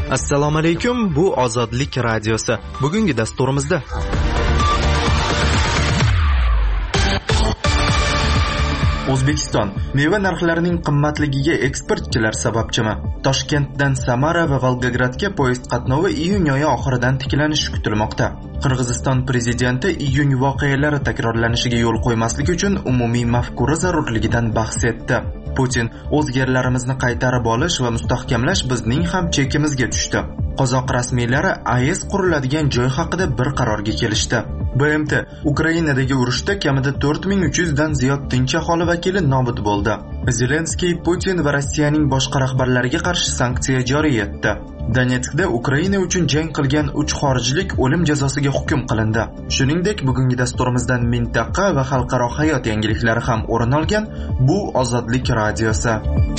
Assalomu alaykum, bu Ozodlik radiosi. Bugungi dasturimizda O'zbekiston meva narxlarining qimmatligiga eksportchilar sababchimi? Toshkentdan Samara va Volgogradga poyezd qatnovi iyun oyi oxiridan tiklanishi kutilmoqda. Qirg'iziston prezidenti iyun voqealari takrorlanishiga yo'l qo'ymaslik uchun umumiy mafkura zarurligidan bahs etdi. Putin o'z yerlarimizni qaytarib olish va mustahkamlash bizning ham chekimizga tushdi. Qozoq rasmiylari AES quriladigan joy haqida bir qarorga kelishdi. BMT Ukrainadagi urushda kamida 4300 dan ziyod tinch aholi vakili nobud bo'ldi. Zelenskiy Putin va Rossiyaning boshqa rahbarlariga qarshi sanksiya joriy etdi. Donetskda Ukraina uchun jang qilgan 3 xorijlik o'lim jazosiga hukm qilindi. Shuningdek, bugungi dasturimizdan mintaqa va xalqaro hayot yangiliklari ham o'rin olgan. Bu Ozodlik radiosi.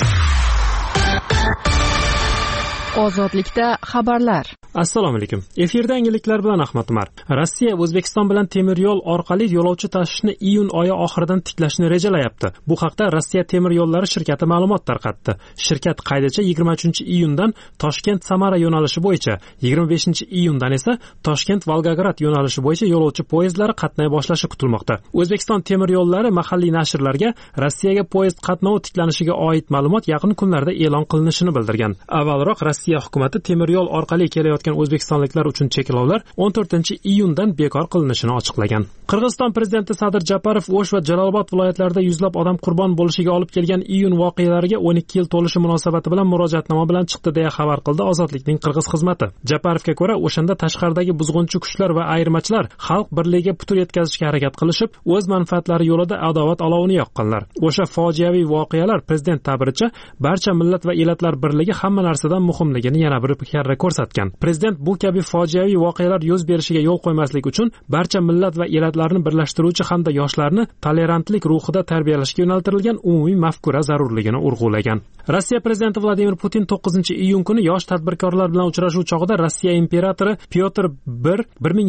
Ozodlikda xabarlar. Assalomu alaykum. Efirda yangiliklar bilan Ahmad Umar. Rossiya O'zbekiston bilan temir yo'l orqali yo'lovchi tashishni iyun oyi oxiridan tiklashni rejalayapti. Bu haqda Rossiya temir yo'llari shirkati ma'lumot tarqatdi. Shirkat qaydacha 23-iyundan Toshkent-Samara yo'nalishi bo'yicha, 25-iyundan esa Toshkent-Volgograd yo'nalishi bo'yicha yo'lovchi poyezdlari qatnay boshlashi kutilmoqda. O'zbekiston temir yo'llari mahalliy nashrlarga Rossiyaga poyezd qatnovi tiklanishiga oid ma'lumot yaqin kunlarda e'lon qilinishini bildirgan. Avvalroq Rossiya hukumati temir yo'l orqali kelayotgan o'zbekistonliklar uchun cheklovlar 14-iyundan bekor qilinishini ochiqlagan. Qirg'iziston prezidenti Sadir Japarov O'sh va Jalolobod viloyatlarida yuzlab odam qurbon bo'lishiga olib kelgan iyun voqealariga 12 yil to'lishi munosabati bilan murojaatnoma bilan chiqdi deya xabar qildi Ozodlikning qirg'iz xizmati. Japarovga ko'ra, o'shanda tashqaridagi buzg'unchi kuchlar va ayirmachilar xalq birligiga putur yetkazishga harakat qilishib, o'z manfaatlari yo'lida adovat olovini yoqqanlar. O'sha fojiaviy voqealar prezident ta'biricha barcha millat va elatlar birligi hamma narsadan muhimligini yana bir karra ko'rsatgan. Prezident bu kabi fojiaviy voqealar yuz berishiga yo'l qo'ymaslik uchun barcha millat va elatlarni birlashtiruvchi hamda yoshlarni tolerantlik ruhida tarbiyalashga yo'naltirilgan umumiy mafkura zarurligini urg'ulagan. Rossiya prezidenti Vladimir Putin 9-iyun kuni yosh tadbirkorlar bilan uchrashuv chog'ida Rossiya imperatori Pyotr I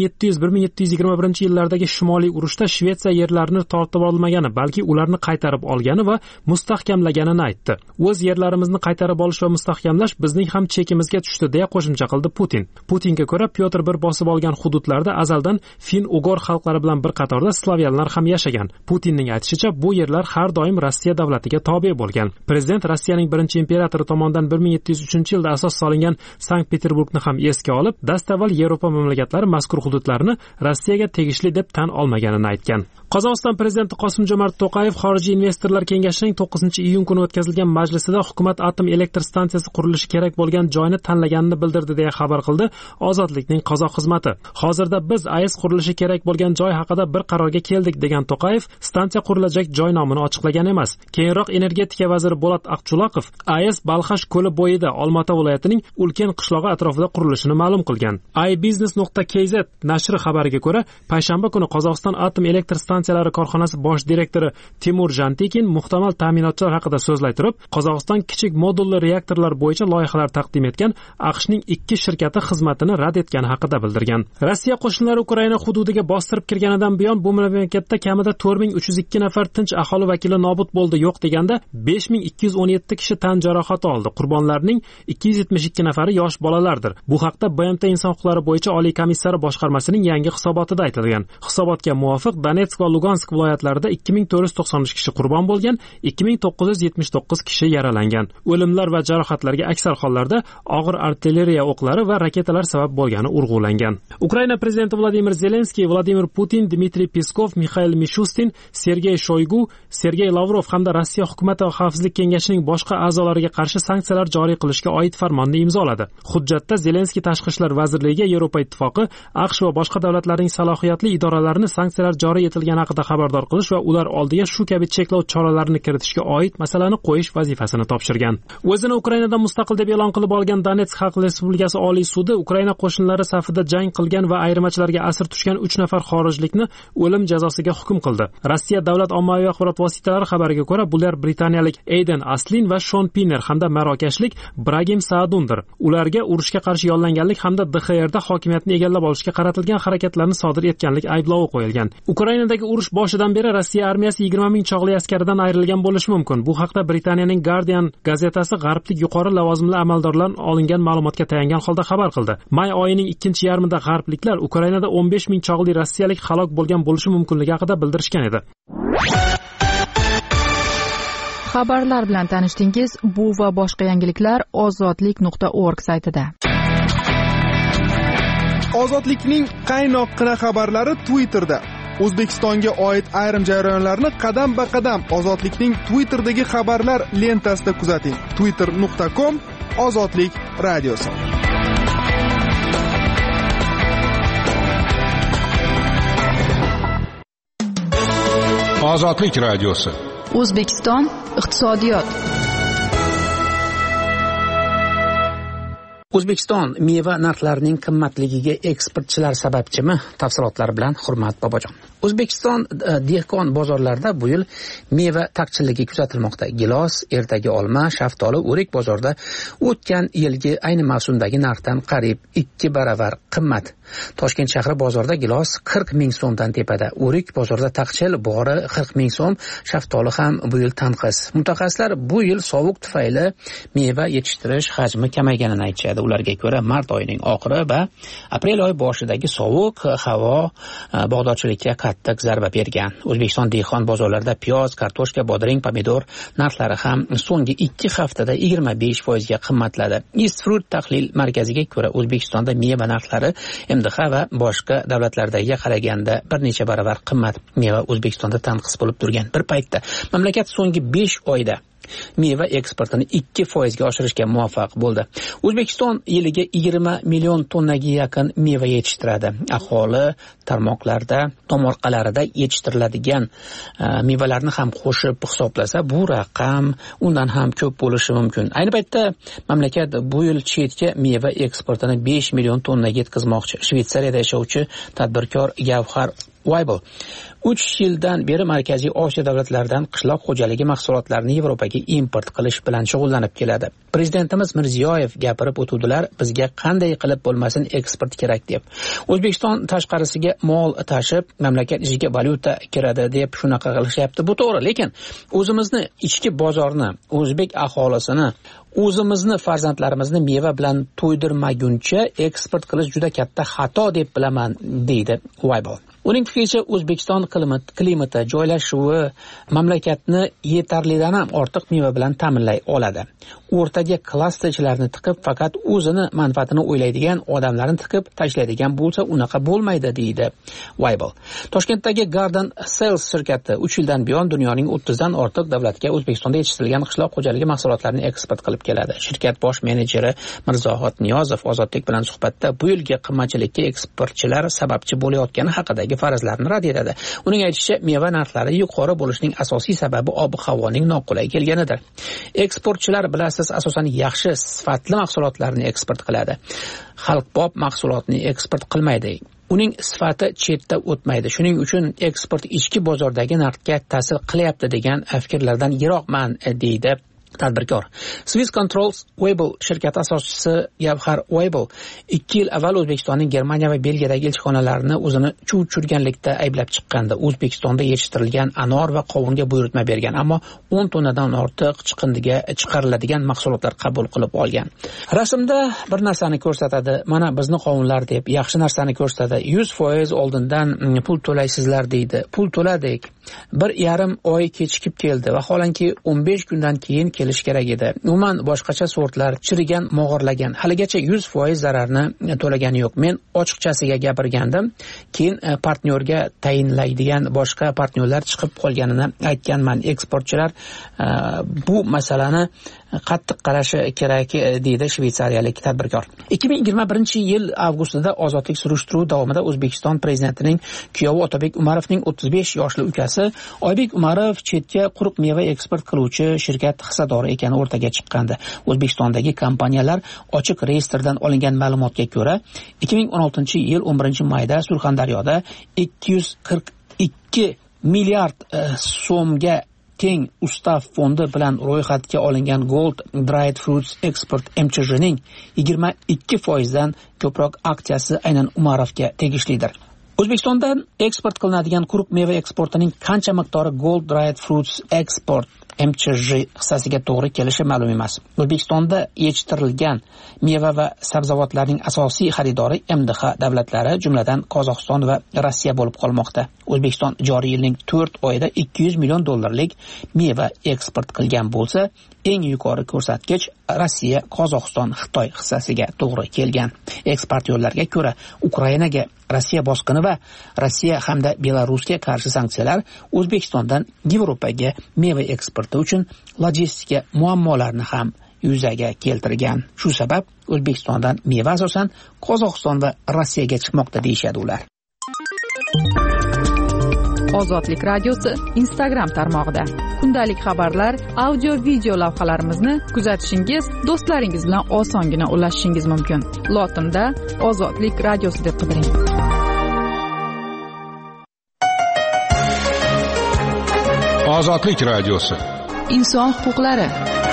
1700-1721-yillardagi Shimoliy urushda Shvetsiya yerlarini tortib olmagani, balki ularni qaytarib olgani va mustahkamlaganini aytdi. O'z yerlarimizni qaytarib olish va mustahkamlash bizning ham chekimizga tushdi deya qo'shimcha qildi Putin. Putinga ko'ra, Pyotr I bosib olgan hududlarda azaldan fin-ugor xalqlari bilan bir qatorda slavyanlar ham yashagan. Putinning aytishicha, bu yerlar har doim Rossiya davlatiga tobe bo'lgan. Prezident Rossiyaning birinchi imperatori tomonidan 1703-yilda asos solingan Sankt-Peterburgni ham esga olib, dastavval Yevropa mamlakatlari mazkur hududlarni Rossiyaga tegishli deb tan olmaganini aytgan. Qozog'iston prezidenti Qosim-Jomart To'qayev xorijiy investorlar kengashining 9-iyun kuni o'tkazilgan majlisida hukumat atom elektr stansiyasi qurilishi kerak bo'lgan joyni tanlaganini bildirdi deya xabar qildi Ozodlikning qozoq xizmati. Hozirda biz AES qurilishi kerak bo'lgan joy haqida bir qarorga keldik degan To'qayev, stansiya qurilajak joy nomini ochiqlagan emas. Keyinroq energetika vaziri Bolat Aqchulaqov AES Balxash ko'li bo'yida Olmaota viloyatining Ulkan qishlog'i atrofida qurilishini ma'lum qilgan. iBusiness.kz nashri xabariga ko'ra, payshanba kuni Qozog'iston atom elektr stansiyalari korxonasi bosh direktori Timur Jantikin muhtamal ta'minotchilar haqida so'zlay turib, Qozog'iston kichik modulli reaktorlar bo'yicha loyihalar taqdim etgan AQShning 2 shirkati xizmatini rad etgani haqida bildirgan. Rossiya qo'shinlari Ukraina hududiga bostirib kirganidan buyon bu mamlakatda kamida 4302 nafar tinch aholi vakili nobud bo'ldi, yo'q deganda 5217 kishi tan jarohati oldi. Qurbonlarning 272 nafari yosh bolalardir. Bu haqda BMT inson huquqlari bo'yicha oliy komissari boshqarmasining yangi hisobotida aytilgan. Hisobotga muvofiq Donetsk va Lugansk viloyatlarida 2493 kishi qurbon bo'lgan, 2979 kishi yaralangan. O'limlar va jarohatlarga aksar hollarda og'ir artilleriya o'qlari va raketalar sabab bo'lgani urg'ulangan. Ukraina prezidenti Vladimir Zelenskiy, Vladimir Putin, Dmitriy Peskov, Mikhail Mishustin, Sergey Shoygu, Sergey Lavrov hamda Rossiya hukumati va xavfsizlik kengashining boshqa a'zolariga qarshi sanksiyalar joriy qilishga oid farmonni imzoladi. Hujjatda Zelenskiy tashqi ishlar vazirligiga Yevropa ittifoqi, AQSh va boshqa davlatlarning salohiyatli idoralarini sanksiyalar joriy etilgani haqida xabardor qilish va ular oldiga shu kabi cheklov choralarini kiritishga oid masalani qo'yish vazifasini topshirgan. O'zini Ukrainadan mustaqil deb e'lon qilib olgan Donetsk Xalq Respublikasi Oliy sudi Ukraina qo'shinlari safida jang qilgan va ayirmachilarga asir tushgan 3 nafar xorijlikni o'lim jazosiga hukm qildi. Rossiya davlat ommaviy axborot vositalari xabariga ko'ra, bular britaniyalik Aiden Aslin va Shon Pinner hamda marokashlik Bragim Saadundir. Ularga urushga qarshi yollanganlik hamda DXRda hokimiyatni egallab olishga qaratilgan harakatlarni sodir etganlik ayblovi qo'yilgan. Ukrainadagi urush boshidan beri Rossiya armiyasi 20 ming chog'li askaridan ayrilgan bo'lishi mumkin. Bu haqda Britaniyaning Guardian gazetasi g'arblik yuqori lavozimli amaldorlar olingan ma'lumotga tayangan holda xabar qildi. May oyining ikkinchi yarmida g'arbliklar Ukrainada 15 ming chog'li rossiyalik halok bo'lgan bo'lishi mumkinligi haqida bildirishgan edi. Xabarlar bilan tanishdingiz. Bu va boshqa yangiliklar ozodlik.org saytida. Ozodlikning qaynoqqina xabarlari Twitterda. O'zbekistonga oid ayrim jarayonlarni qadam-ba-qadam Ozodlikning Twitterdagi xabarlar lentasida kuzating. twitter.com Ozodlik radiosi. Ozodlik radiosi. O'zbekiston iqtisodiyot. O'zbekiston meva narxlarining qimmatligiga eksportchilar sababchimi? Tafsilotlar bilan Hurmat Bobojon. O'zbekiston dehqon bozorlarida bu yil meva taqchilligi kuzatilmoqda. Gilos, ertagi olma, shaftoli, o'rik bozorda o'tgan yilgi ayni mavsumdagi narxdan qariyb 2 baravar qimmat. Toshkent shahri bozorida gilos 40 ming so'mdan tepada, o'rik bozorida taqchil bori 40 ming so'm, shaftoli ham bu yil tanqis. Mutaxassislar bu yil sovuq tufayli meva yetishtirish hajmi kamayganini aytishadi. Ularga ko'ra mart oyining oxiri va aprel oyi boshidagi sovuq havo bog'dorchilikka qattiq zarba bergan. O'zbekiston dehqon bozorlarida piyoz, kartoshka, bodring, pomidor narxlari ham so'nggi 2 haftada 25% ga qimmatladi. East Fruit tahlil markaziga ko'ra O'zbekistonda meva narxlari MDH va boshqa davlatlardagiga qaraganda bir necha baravar qimmat. Meva O'zbekistonda tanqis bo'lib turgan bir paytda mamlakat so'nggi 5 oyda meva eksportini 2% ga oshirishga muvaffaq bo'ldi. O'zbekiston yiliga 20 million tonnaga yaqin meva yetishtiradi. Aholi tarmoqlarda, tomorqalarida yetishtiriladigan mevalarni ham qo'shib hisoblasa, bu raqam undan ham ko'p bo'lishi mumkin. Ayni paytda mamlakat bu yil chetga meva eksportini 5 million tonnaga yetkazmoqchi. Shvetsariyada yashovchi tadbirkor Gavhar Weibel 3 yildan beri Markaziy Osiyo davlatlaridan qishloq xo'jaligi mahsulotlarini Yevropaga import qilish bilan shug'ullanib keladi. Prezidentimiz Mirziyoyev gapirib o'tuvdilar, bizga qanday qilib bo'lmasin eksport kerak deb. O'zbekiston tashqarisiga mol tashib, mamlakat ichiga valyuta kiradi deb shunaqa qilishyapti. Bu to'g'ri, lekin o'zimizni ichki bozorni, o'zbek aholisini, o'zimizni farzandlarimizni meva bilan to'ydirmaguncha eksport qilish juda katta xato deb bilaman, deydi Weibel. Uning fikricha, O'zbekiston klimati, joylashuvi mamlakatni yetarlidan ham ortiq meva bilan ta'minlay oladi. O'rtaga klasterchilarni tiqib, faqat o'zini manfaatini o'ylaydigan odamlarni tiqib tashlaydigan bo'lsa, unaqa bo'lmaydi, deydi Weibel. Toshkentdagi Garden Sales shirkati 3 yildan buyon dunyoning 30 dan ortiq davlatga O'zbekistonda yetishtirilgan qishloq xo'jaligi mahsulotlarini eksport qilib keladi. Shirkat bosh menejeri Mirzohid Niyozov Ozodlik bilan suhbatda bu yilgi qimmatchilikka eksportchilar sababchi bo'layotgani haqidagi farazlarni rad etadi. Uning aytishicha, meva narxlari yuqori bo'lishining asosiy sababi ob-havoning noqulay kelganidir. Eksportchilar bilasiz, asosan yaxshi sifatli mahsulotlarni eksport qiladi. Xalqbob mahsulotni eksport qilmaydi. Uning sifati chetda o'tmaydi. Shuning uchun eksport ichki bozordagi narxga ta'sir qilyapti degan fikrlardan yiroqman, deydi tadbirkor. Swiss Controls Weibel shirkati asoschisi Gavhar Weibel 2 yil avval O'zbekistonning Germaniya va Belgiyadagi elchixonalarini o'zini chuv tushirganlikda ayblab chiqqandi. O'zbekistonda yetishtirilgan anor va qovunga buyurtma bergan, ammo 10 tonnadan ortiq chiqindiga chiqariladigan mahsulotlar qabul qilib olgan. Rasmda bir narsani ko'rsatadi, mana bizni qovunlar deb, yaxshi narsani ko'rsatadi. 100% oldindan pul to'laysizlar deydi. Pul to'ladik. 1,5 oy kechikib keldi va holanki 15 kundan keyin kelish kerak edi. Umuman boshqacha sortlar chirigan, mog'orlagan. Haligacha 100% zararni to'lagani yo'q. Men ochiqchasiga gapirgandim. Keyin partnyorga tayinlaydigan boshqa partnyorlar chiqib qolganini aytganman. Eksportchilar bu masalani qattiq qarashi kerak, deydi shvetsariyalik tadbirkor. 2021-yil avgustida ozodlik surishtiruvi davomida O'zbekiston prezidentining kuyovi Otabek Umarovning 35 yoshli ukasi Oybek Umarov chetga quruq meva eksport qiluvchi shirkat hissa samaradori ekani o'rtaga chiqqandi. O'zbekistondagi kompaniyalar ochiq reyestrdan olingan ma'lumotga ko'ra 2016-yil 11-mayda Surxondaryoda 242 milliard so'mga teng ustav fondi bilan ro'yxatga olingan Gold Dried Fruits Export MCHning 22% dan ko'proq aksiyasi aynan Umarovga tegishlidir. O'zbekistondan eksport qilinadigan quruq meva eksportining qancha miqdori Gold Dried Fruits Export MCH hissasiga to'g'ri kelishi ma'lum emas. O'zbekistonda yetishtirilgan meva va sabzavotlarning asosiy xaridori MDH davlatlari, jumladan Qozog'iston va Rossiya bo'lib qolmoqda. O'zbekiston joriy yilning 4 oyida 200 million dollarlik meva eksport qilgan bo'lsa, eng yuqori ko'rsatkich Rossiya, Qozog'iston, Xitoy hissasiga to'g'ri kelgan. Eksportyorlarga ko'ra, Ukrainaga Rossiya bosqini va Rossiya hamda Belarusga qarshi sanksiyalar O'zbekistondan Yevropaga meva eksporti uchun logistika muammolarni ham yuzaga keltirgan. Shu sabab O'zbekistondan meva asosan Qozog'iston va Rossiyaga chiqmoqda deyshadi ular. Ozodlik radiosi Instagram tarmog'ida kundalik xabarlar, audio video lavhalarimizni kuzatishingiz, do'stlaringiz bilan osongina ulashishingiz mumkin. Lotinda Ozodlik radiosi deb qidiring. Ozodlik radiosi. Inson huquqlari.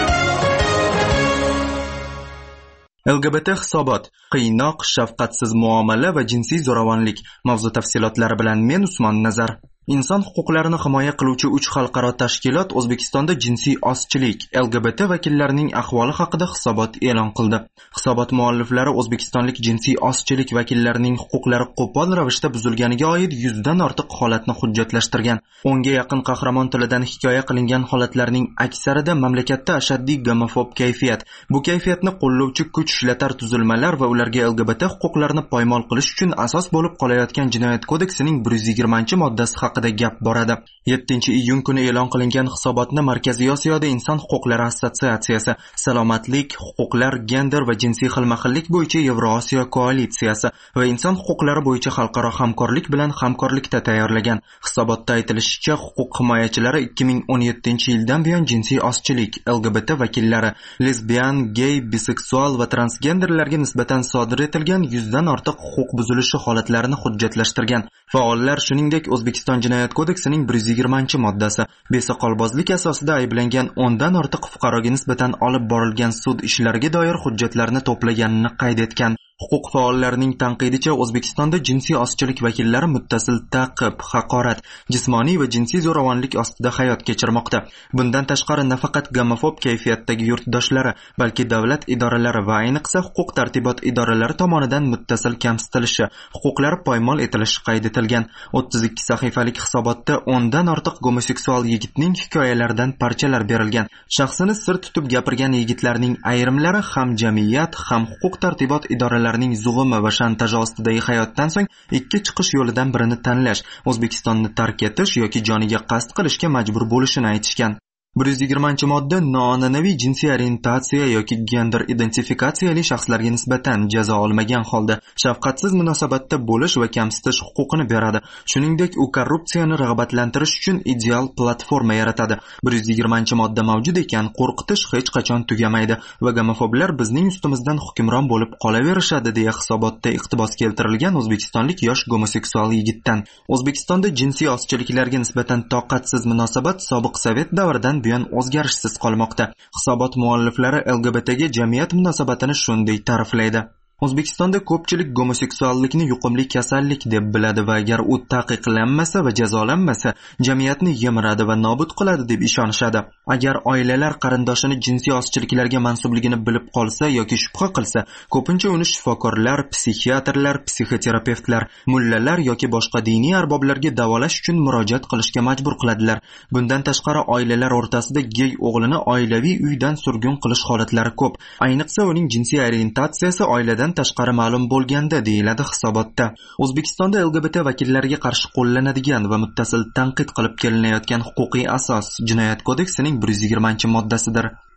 LGBT hisobot, qiynoq, shafqatsiz muomala va jinsiy zo'ravonlik mavzu tafsilotlari bilan men Usmon Nazar. Inson huquqlarini himoya qiluvchi 3 xalqaro tashkilot O'zbekistonda jinsiy ozchilik, LGBT vakillarining ahvoli haqida hisobot e'lon qildi. Hisobot mualliflari O'zbekistonlik jinsiy ozchilik vakillarining huquqlari qo'pol ravishda buzilganiga oid 100 dan ortiq holatni hujjatlashtirgan. 10 ga yaqin qahramon tilidan hikoya qilingan holatlarning aksarida mamlakatda ashaddiy gomofob kayfiyat, bu kayfiyatni qo'llovchi kuch ishlatar tuzilmalar va ularga LGBT huquqlarini poymol qilish uchun asos bo'lib qolayotgan Jinoyat kodeksining 120-moddasi haqida gap boradi. 7-iyun kuni e'lon qilingan hisobotni Markaziy Osiyoda Inson huquqlari assotsiatsiyasi, Salomatlik, huquqlar, gender va jinsiy xilma-xillik bo'yicha Yevrosiyo koalitsiyasi va inson huquqlari bo'yicha xalqaro hamkorlik bilan hamkorlikda tayyorlagan. Hisobotda aytilishicha, huquq himoyachilari 2017-yildan buyon jinsiy ozchilik, LGBT vakillari, lesbian, gay, biseksual va transgenderlarga nisbatan sodir etilgan 100 dan ortiq huquq buzilishi holatlarini hujjatlashtirgan. Faollar shuningdek O'zbekiston Jinoyat kodeksining 120-moddasi, besoqolbozlik asosida ayblangan 10 dan ortiq fuqaroga nisbatan olib borilgan sud ishlariga doir hujjatlarni to'plaganini qayd etgan. Huquq faollarining tanqidicha, O'zbekistonda jinsiy ozchilik vakillari muttasil ta'qib, haqorat, jismoniy va jinsiy zo'ravonlik ostida hayot kechirmoqda. Bundan tashqari nafaqat gomofob kayfiyatdagi yurtdoshlari, balki davlat idoralari va ayniqsa huquq tartibot idoralari tomonidan muttasil kamsitilishi, huquqlari poymol etilishi qayd etilgan. 32 sahifalik hisobotda 10 dan ortiq gomoseksual yigitning hikoyalaridan parchalar berilgan. Shaxsini sir tutib gapirgan yigitlarning ayrimlari ham jamiyat, ham huquq tartibot idoralari zug'umi va shantaj ostidagi hayotdan so'ng ikki chiqish yo'lidan birini tanlash, O'zbekistonni tark etish yoki joniga qasd qilishga majbur bo'lishini aytishgan. 120-modda noan'anaviy jinsiy orientatsiya yoki gender identifikatsiyali shaxslarga nisbatan jazo olmagan holda shafqatsiz munosabatda bo'lish va kamsitish huquqini beradi. Shuningdek, u korrupsiyani rag'batlantirish uchun ideal platforma yaratadi. 120-modda mavjud ekan, qo'rqitish hech qachon tugamaydi va gomofoblar bizning ustimizdan hukmron bo'lib qolaverishadi deya hisobotda iqtibos keltirilgan o'zbekistonlik yosh gomoseksual yigitdan. O'zbekistonda jinsiy ozchiliklarga nisbatan toqatsiz munosabat sobiq Sovet davridan buyon o'zgarishsiz qolmoqda. Hisobot mualliflari LGBTga jamiyat munosabatini shunday ta'riflaydi. O'zbekistonda ko'pchilik gomoseksuallikni yuqumli kasallik deb biladi va agar u taqiqlanmasa va jazolanmasa, jamiyatni yemiradi va nobud qiladi deb ishonishadi. Agar oilalar qarindoshini jinsiy ozchiliklarga mansubligini bilib qolsa yoki shubha qilsa, ko'pincha uni shifokorlar, psixiatrlar, psixoterapevtlar, mullalar yoki boshqa diniy arboblarga davolash uchun murojaat qilishga majbur qiladilar. Bundan tashqari, oilalar o'rtasida gey o'g'lini oilaviy uydan surgun qilish holatlari ko'p. Ayniqsa uning jinsiy orientatsiyasi oiladan tashqari ma'lum bo'lganda, deyiladi hisobotda. O'zbekistonda LGBT vakillariga qarshi qo'llanadigan va muttasil tanqid qilib kelinayotgan huquqiy asos Jinoyat kodeksining 120-moddasidir.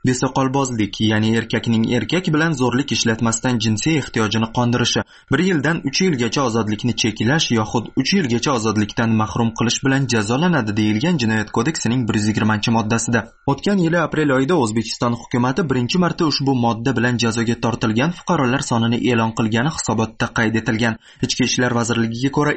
Besoqolbozlik, ya'ni erkakning erkak bilan zo'rlik ishlatmasdan jinsiy ehtiyojini qondirishi, 1 yildan 3 yilgacha ozodlikni cheklash yoxud 3 yilgacha ozodlikdan mahrum qilish bilan jazolanadi deyilgan Jinoyat kodeksining 120-moddasida. O'tgan yili aprel oyida O'zbekiston hukumatı birinchi marta ushbu modda bilan jazoga tortilgan fuqarolar sonini e'lon qilgani hisobotda qayd etilgan. Ichki ishlar vazirligiga ko'ra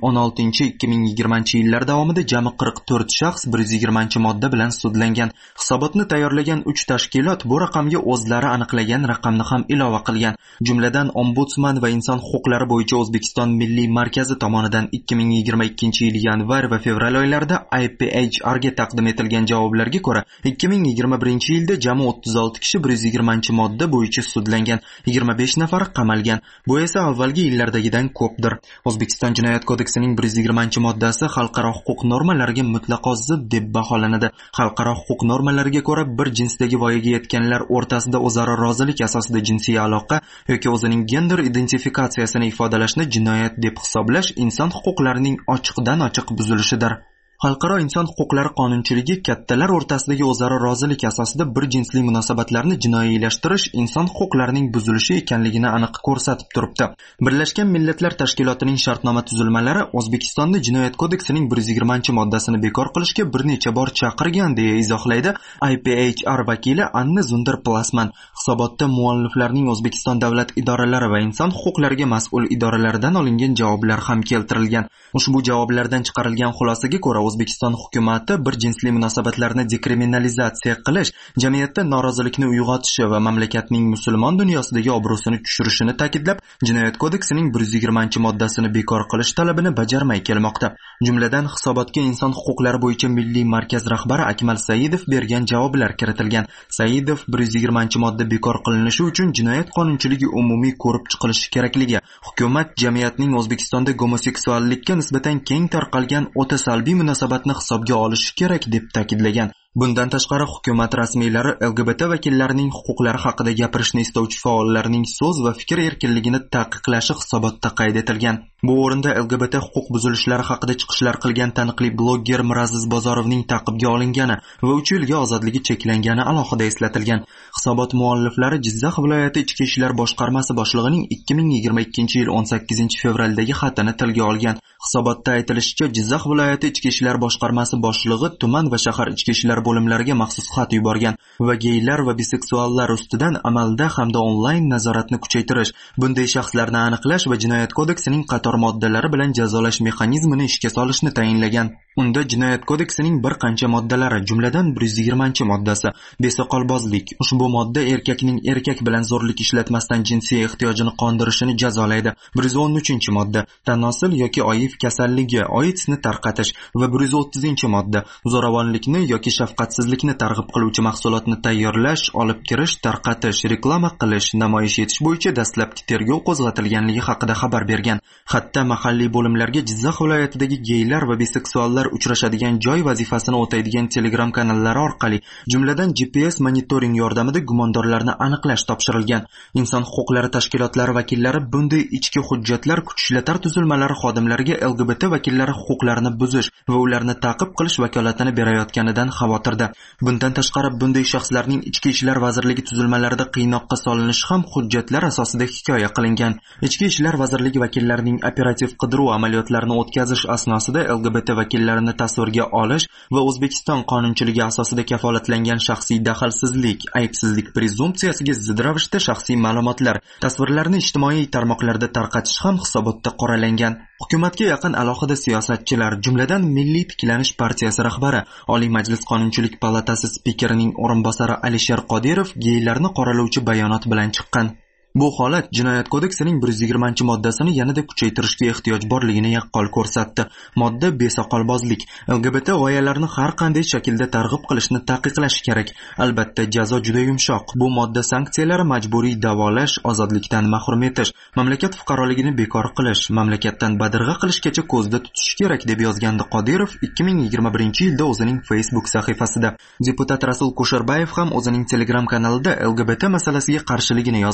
2016-2020 yillar davomida jami 44 shaxs 120-modda bilan sudlangan. Hisobotni tayyorlagan 3 tashkilot bu raqamga o'zlari aniqlagan raqamni ham ilova qilgan. Jumladan Ombudsman va inson huquqlari bo'yicha O'zbekiston Milliy markazi tomonidan 2022-yil yanvar va fevral oylarida IPHR ga taqdim etilgan javoblarga ko'ra 2021-yilda jami 36 kishi 120-modda bo'yicha sudlangan, 25 nafar qamalgan. Bu esa avvalgi yillardagidan ko'pdir. O'zbekiston Jinoyat kodeksining 120-moddasi xalqaro huquq normalariga mutlaqo zid deb baholanadi. Xalqaro huquq normalariga ko'ra bir jinsdagi voyaga yetganlar o'rtasida o'zaro rozilik asosida jinsiy aloqa yoki o'zining gender identifikatsiyasini ifodalashni jinoyat deb hisoblash inson huquqlarining ochiqdan-ochiq buzilishidir. Xalqaro inson huquqlari qonunchiligi kattalar o'rtasidagi o'zaro rozilik asosida bir jinsli munosabatlarni jinoiylashtirish inson huquqlarining buzilishi ekanligini aniq ko'rsatib turibdi. Birlashgan Millatlar Tashkilotining shartnoma tuzilmalari O'zbekistonda Jinoyat kodeksining 120-moddasini bekor qilishga bir necha bor chaqirgan deya izohlaydi IPHR vakili Anna Zunder-Plasman. Hisobotda mualliflarning O'zbekiston davlat idoralari va inson huquqlariga mas'ul idoralaridan olingan javoblar ham keltirilgan. Ushbu javoblardan chiqarilgan xulosaga ko'ra O'zbekiston hukumati bir jinsli munosabatlarni dekriminalizatsiya qilish, jamiyatda norozilikni uyg'otishi va mamlakatning musulmon dunyosidagi obro'sini tushirishini ta'kidlab, Jinoyat kodeksining 120-moddasini bekor qilish talabini bajarmay kelmoqda. Jumladan hisobotga inson huquqlari bo'yicha Milliy markaz rahbari Akmal Saidov bergan javoblar kiritilgan. Saidov 120-modda bekor qilinishi uchun jinoyat qonunchiligi umumiy ko'rib chiqilishi kerakligi, hukumat jamiyatning O'zbekistonda gomoseksuallikka nisbatan keng tarqalgan o'ta salbiy munosabatni hisobga olishi kerak deb ta'kidlagan. Bundan tashqari hukumat rasmiylari LGBT vakillarining huquqlari haqida gapirishni istovchi faollarning so'z va fikr erkinligini taqiqlashi hisobotda qayd etilgan. Bu o'rinda LGBT huquq buzilishlari haqida chiqishlar qilgan taniqli blogger Miraziz Bozorovning ta'qibga olingani va 3 yilga ozodligi cheklangani alohida eslatilgan. Hisobot mualliflari Jizzax viloyati ichki ishlar boshqarmasi boshlig'ining 2022-yil 18-fevraldagi xatini tilga olgan. Hisobotda aytilishicha, Jizzax viloyati ichki ishlar boshqarmasi boshlig'i tuman va shahar ichki ishlar bo'limlariga maxsus xat yuborgan va geylar va biseksuallar ustidan amalda hamda onlayn nazoratni kuchaytirish, bunday shaxslarni aniqlash va Jinoyat kodeksining qator moddalari bilan jazolash mexanizmini ishga solishni tayinlagan. Unda Jinoyat kodeksining bir qancha moddalari, jumladan 120-moddasi, besoqolbozlik. Ushbu modda erkakning erkak bilan zo'rlik ishlatmasdan jinsiy ehtiyojini qondirishini jazolaydi. 113-modda, tanosil yoki oif kasalligi, AIDSni tarqatish va 130-modda, zo'ravonlikni yoki shafqatsizlikni targ'ib qiluvchi mahsulotni tayyorlash, olib kirish, tarqatish, reklama qilish, namoyish etish bo'yicha dastlabki tergov qo'zg'atilganligi haqida xabar bergan. Hatto mahalliy bo'limlarga Jizzax viloyatidagi geylar va biseksuallar uchrashadigan joy vazifasini o'taydigan Telegram kanallari orqali, jumladan GPS monitoring yordamida gumondorlarni aniqlash topshirilgan. Inson huquqlari tashkilotlari vakillari bunday ichki hujjatlar kuch ishlatar tuzilmalari xodimlariga LGBT vakillari huquqlarini buzish va ularni ta'qib qilish vakolatini berayotganidan xavotirda. Bundan tashqari, bunday shaxslarning ichki ishlar vazirligi tuzilmalarida qiynoqqa solinishi ham hujjatlar asosida hikoya qilingan. Ichki ishlar vazirligi vakillarining operativ qidiruv amaliyotlarini o'tkazish asnosida LGBT vakillarini tasvirga olish va O'zbekiston qonunchiligi asosida kafolatlangan shaxsiy daxlsizlik, aybsizlik prezumpsiyasiga zid ravishda shaxsiy ma'lumotlar, tasvirlarni ijtimoiy tarmoqlarda tarqatish ham hisobotda qoralangan. Hukumatga yaqin alohida siyosatchilar, jumladan Milliy tiklanish partiyasi rahbari, Oliy Majlis Qonunchilik palatasi spikerining o'rinbosari Alisher Qodirov geylarni qoralovchi bayonot bilan chiqqan. Bu holat Jinoyat kodeksining 120-moddasini yanada kuchaytirishga ehtiyoj borligini yaqqol ko'rsatdi. Modda besoqolbozlik, LGBT g'oyalarni har qanday shaklda targ'ib qilishni taqiqlash kerak. Albatta, jazo juda yumshoq. Bu modda sanksiyalari majburiy davolash, ozodlikdan mahrum etish, mamlakat fuqaroligini bekor qilish, mamlakatdan badirg'a qilishgacha ko'zda tutish kerak deb yozgandi Qodirov 2021-yilda o'zining Facebook sahifasida. Deputat Rasul Kusherbayev ham o'zining Telegram kanalida LGBT masalasiga qarshiligini yozgan.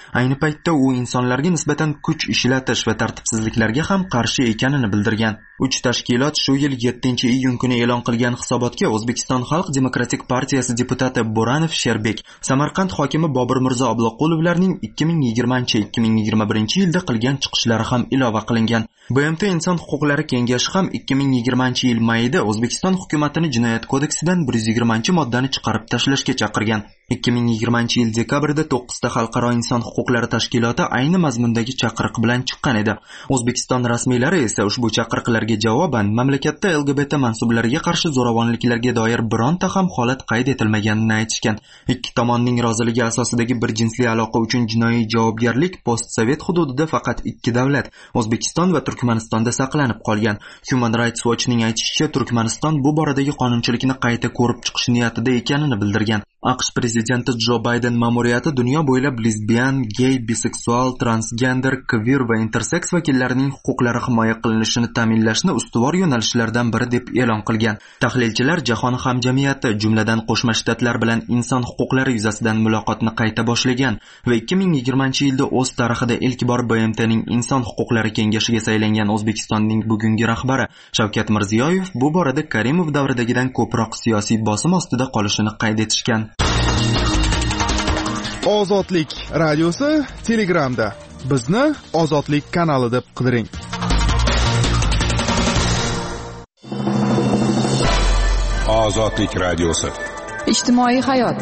Ayni paytda u insonlarga nisbatan kuch ishlatish va tartibsizliklarga ham qarshi ekanini bildirgan. 3 tashkilot shu yil 7-iyun kuni e'lon qilgan hisobotga O'zbekiston Xalq demokratik partiyasi deputati Bo'ranov Sherbek, Samarqand hokimi Bobur Mirzo Abloqulovlarning 2020-2021 yilda chiqishlari ham ilova qilingan. BMT Inson huquqlari kengashi ham 2020 yil mayida O'zbekiston hukumatini jinoyat kodeksidan 120-moddani chiqarib tashlashga chaqirgan. 2020 yil dekabrda 9 ta xalqaro inson huquqlari tashkiloti ayni mazmundagi chaqiriq bilan chiqqan edi. O'zbekiston rasmiylari esa ushbu chaqiriqlarga javoban mamlakatda LGBT mansublariga qarshi zo'ravonliklarga doir bironta ham holat qayd etilmaganini aytishgan. Ikki tomonning roziligi asosidagi bir jinsli aloqa uchun jinoiy javobgarlik postsovet hududida faqat 2 davlat, O'zbekiston va Turkmanistonda saqlanib qolgan. Human Rights Watch'ning aytishicha, Turkmaniston bu boradagi qonunchilikni qayta ko'rib chiqish niyatida ekanini bildirgan. AQSh prezidenti Jo Bayden ma'muriyati dunyo bo'ylab lesbian, gay, biseksual, transgender, queer va intersex vakillarining huquqlari himoya qilinishini ta'minlashni ustuvor yo'nalishlardan biri deb e'lon qilgan. Tahlilchilar jahon hamjamiyati, jumladan Qo'shma Shtatlar bilan inson huquqlari yuzasidan muloqotni qayta boshlagan va 2020-yilda o'z tarixida ilk bor BMTning inson huquqlari kengashiga saylangan O'zbekistonning bugungi rahbari Shavkat Mirziyoyev bu borada Karimov davridagidan ko'proq siyosiy bosim ostida qolishini qayd etishgan. Ozodlik radiosi Telegramda. Bizni Ozodlik kanali deb qidiring. Ozodlik radiosi. Ijtimoiy hayot.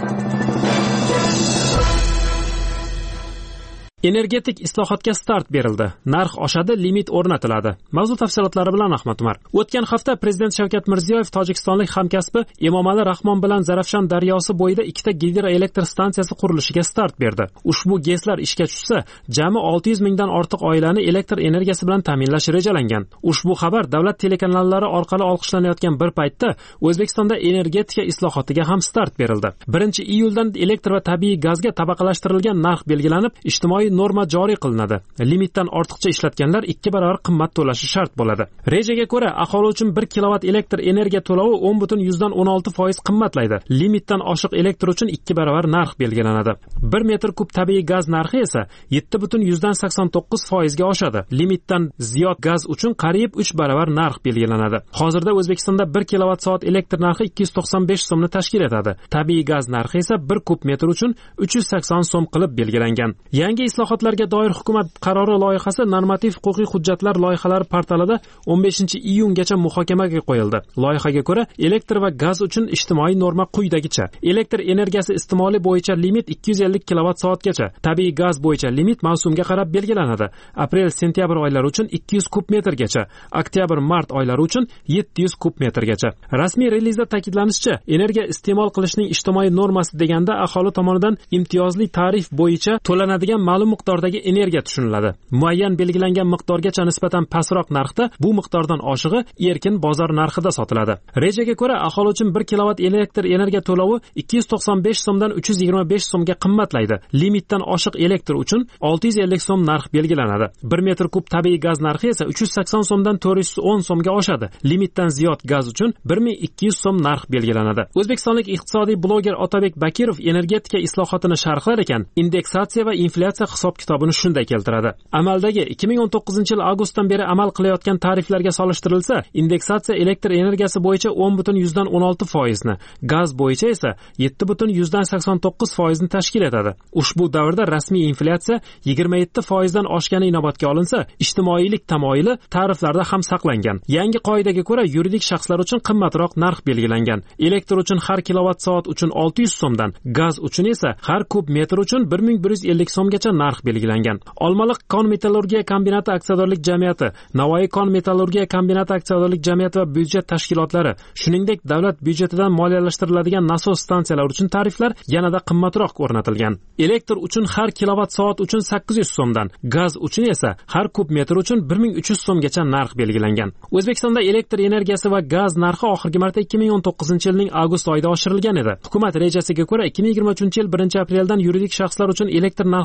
Energetik islohotga start berildi. Narx oshadi, limit o'rnatiladi. Mavzu tafsilotlari bilan Ahmad Umar. O'tgan hafta Prezident Shavkat Mirziyoyev tojikistonlik hamkasbi Emomali Rahmon bilan Zarafshon daryosi bo'yida 2 ta gidroelektr stansiyasi qurilishiga start berdi. Ushbu GESlar ishga tushsa, jami 600 mingdan ortiq oilani elektr energiyasi bilan ta'minlash rejalangan. Ushbu xabar davlat telekanallari orqali olqishlanayotgan bir paytda O'zbekistonda energetika islohotiga ham start berildi. 1-iyuldan elektr va tabiiy gazga tabaqalashtirilgan narx belgilanib, ijtimoiy norma joriy qilinadi. Limitdan ortiqcha ishlatganlar 2 barobar qimmat to'lashi shart bo'ladi. Rejaga ko'ra, aholi uchun 1 kilovat elektr energiya to'lovi 10.16% qimmatlaydi. Limitdan oshiq elektr uchun 2 barobar narx belgilanadi. 1 metr kub tabiiy gaz narxi esa 7.89% ga oshadi. Limitdan ziyod gaz uchun qariyb 3 barobar narx belgilanadi. Hozirda O'zbekistonda 1 kilovat soat elektr narxi 295 so'mni tashkil etadi. Tabiiy gaz narxi esa 1 kub metr uchun 380 so'm qilib belgilangan. Yangi islohotlarga doir hukumat qarori loyihasi normativ-huquqiy hujjatlar loyihalari portalida 15-iyungacha muhokamaga qo'yildi. Loyihaga ko'ra, elektr va gaz uchun ijtimoiy norma quyidagicha: elektr energiyasi iste'moli bo'yicha limit 250 kilovat soatgacha, tabiiy gaz bo'yicha limit mavsumga qarab belgilanadi. Aprel-sentyabr oylari uchun 200 kub metrgacha, oktyabr-mart oylari uchun 700 kub metrgacha. Rasmiy relizda ta'kidlanishicha, energiya iste'mol qilishning ijtimoiy normasi deganda aholi tomonidan imtiyozli tarif bo'yicha to'lanadigan ma'lum miqdordagi energiya tushuniladi. Muayyan belgilangan miqdorgacha nisbatan pastroq narxda, bu miqdordan oshig'i erkin bozor narxida sotiladi. Rejaga ko'ra, aholi uchun 1 kilovat elektr energiya to'lovi 295 so'mdan 325 so'mga qimmatlaydi. Limitdan oshiq elektr uchun 650 so'm narx belgilanadi. 1 metr kub tabiiy gaz narxi esa 380 so'mdan 410 so'mga oshadi. Limitdan ziyod gaz uchun 1200 so'm narx belgilanadi. O'zbekistonlik iqtisodiy bloger Otabek Bakirov energetika islohotini sharhlar ekan, indeksatsiya va inflyatsiya hisob-kitobini shunday keltiradi. Amaldagi 2019-yil avgustdan beri amal qilayotgan tariflarga solishtirilsa, indeksatsiya elektr energiyasi bo'yicha 10.16%ni, gaz bo'yicha esa 7.89%ni tashkil etadi. Ushbu davrda rasmiy inflyatsiya 27% dan oshgani inobatga olinsa, ijtimoiylik tamoyili tariflarda ham saqlangan. Yangi qoidaga ko'ra, yuridik shaxslar uchun qimmatroq narx belgilangan. Elektr uchun har kilovat soat uchun 600 so'mdan, gaz uchun esa har kub metr uchun 1150 so'mgacha narx belgilangan. Olmaliq kon metallurgiya kombinati aksiyadorlik jamiyati, Navoiy kon metallurgiya kombinati aksiyadorlik jamiyati va byudjet tashkilotlari, shuningdek davlat byudjetidan moliyalashtiriladigan nasos stansiyalari uchun tariflar yanada qimmatroq o'rnatilgan. Elektr uchun har kilovat soat uchun 800 so'mdan, gaz uchun esa har kub metr uchun 1300 so'mgacha narx belgilangan. O'zbekistonda elektr energiyasi va gaz narxi oxirgi marta 2019-yilning avgust oyida oshirilgan edi. Hukumat rejasiga ko'ra 2023-yil 1-apreldan yuridik shaxslar uchun elektr narxlari 700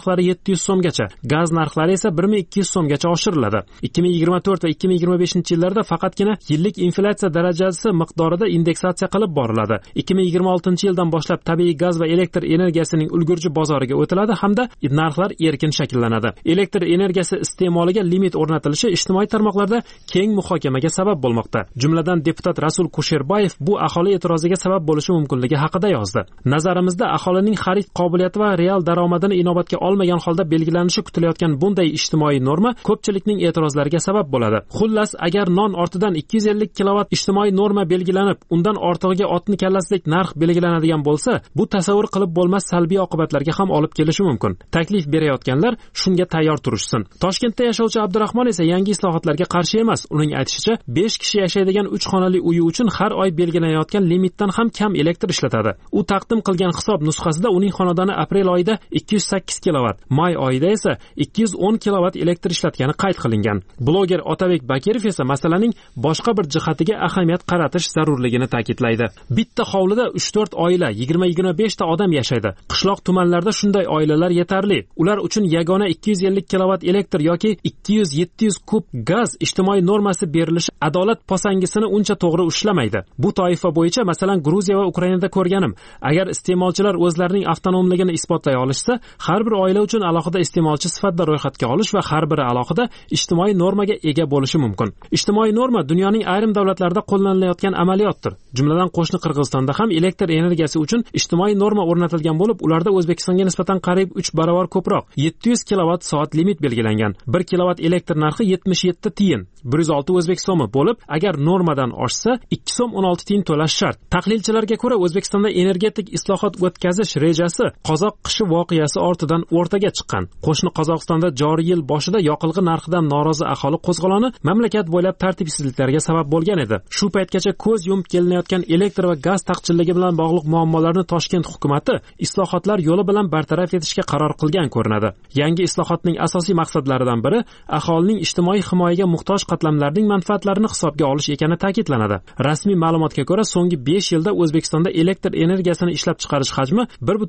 1600 so'mgacha, gaz narxlari esa 1200 so'mgacha oshiriladi. 2024 va 2025 yillarda faqatgina yillik inflyatsiya darajasi miqdorida indeksatsiya qilib boriladi. 2026 yildan boshlab tabiiy gaz va elektr energiyasining ulgurji bozoriga o'tiladi hamda narxlar erkin shakllanadi. Elektr energiyasi iste'moliga limit o'rnatilishi ijtimoiy tarmoqlarda keng muhokamaga sabab bo'lmoqda. Jumladan deputat Rasul Kusherbayev bu aholi e'tiroziga sabab bo'lishi mumkinligi haqida yozdi. Nazarimizda aholining xarid qobiliyati va real daromadini inobatga olmagan holda belgilanishi kutilayotgan bunday ijtimoiy norma ko'pchilikning e'tirozlariga sabab bo'ladi. Xullas, agar non ortidan 250 kilovat ijtimoiy norma belgilanib, undan ortig'iga otni kallasidek narx belgilanadigan bo'lsa, bu tasavvur qilib bo'lmas salbiy oqibatlarga ham olib kelishi mumkin. Taklif berayotganlar shunga tayyor turishsin. Toshkentda yashovchi Abdurahmon esa yangi islohotlarga qarshi emas. Uning aytishicha, 5 kishi yashaydigan 3 xonali uyi uchun har oy belgilanayotgan limitdan ham kam elektr ishlatadi. U taqdim qilgan hisob nusxasida uning xonadoni aprel oyida 208 kilovat, may oyida esa 210 kilovat elektr ishlatgani qayd qilingan. Bloger Otabek Bakirov esa masalaning boshqa bir jihatiga ahamiyat qaratish zarurligini ta'kidlaydi. Bitta hovlida 3-4 oila, 20-25 ta odam yashaydi. Qishloq tumanlarda shunday oilalar yetarli. Ular uchun yagona 250 kilovat elektr yoki 200-700 kub gaz ijtimoiy normasi berilishi adolat posangisini uncha to'g'ri ushlamaydi. Bu toifa bo'yicha masalan Gruziya va Ukrainada ko'rganim. Agar iste'molchilar o'zlarining avtonomligini isbotlay olishsa, har bir oila uchun alohida iste'molchi sifatida ro'yxatga olish va har biri alohida ijtimoiy normaga ega bo'lishi mumkin. Ijtimoiy norma dunyoning ayrim davlatlarida qo'llanilayotgan amaliyotdir. Jumladan qo'shni Qirg'izistonda ham elektr energiyasi uchun ijtimoiy norma o'rnatilgan bo'lib, ularda O'zbekistonga nisbatan qariyb 3 barobar ko'proq 700 kilovat soat limit belgilangan. 1 kilovat elektr narxi 77 tiyin, 106 o'zbek so'mi bo'lib, agar normadan oshsa 2 so'm 16 tiyin to'lash shart. Tahlilchilarga ko'ra, O'zbekistonda energetik islohot o'tkazish rejasi qozoq qishi voqeasi ortidan o'rtaga chiqqan. Qo'shni Qozog'istonda joriy yil boshida yoqilg'i narxidan norozi aholi qo'zg'oloni mamlakat bo'ylab tartibsizliklarga sabab bo'lgan edi. Shu paytgacha ko'z yumib kelinayotgan elektr va gaz taqchilligi bilan bog'liq muammolarni Toshkent hukumatı islohotlar yo'li bilan bartaraf etishga qaror qilgan ko'rinadi. Yangi islohotning asosiy maqsadlaridan biri aholining ijtimoiy himoyaga muhtoj qatlamlarning manfaatlarini hisobga olish ekani ta'kidlanadi. Rasmiy ma'lumotga ko'ra, so'nggi 5 yilda O'zbekistonda elektr energiyasini ishlab chiqarish hajmi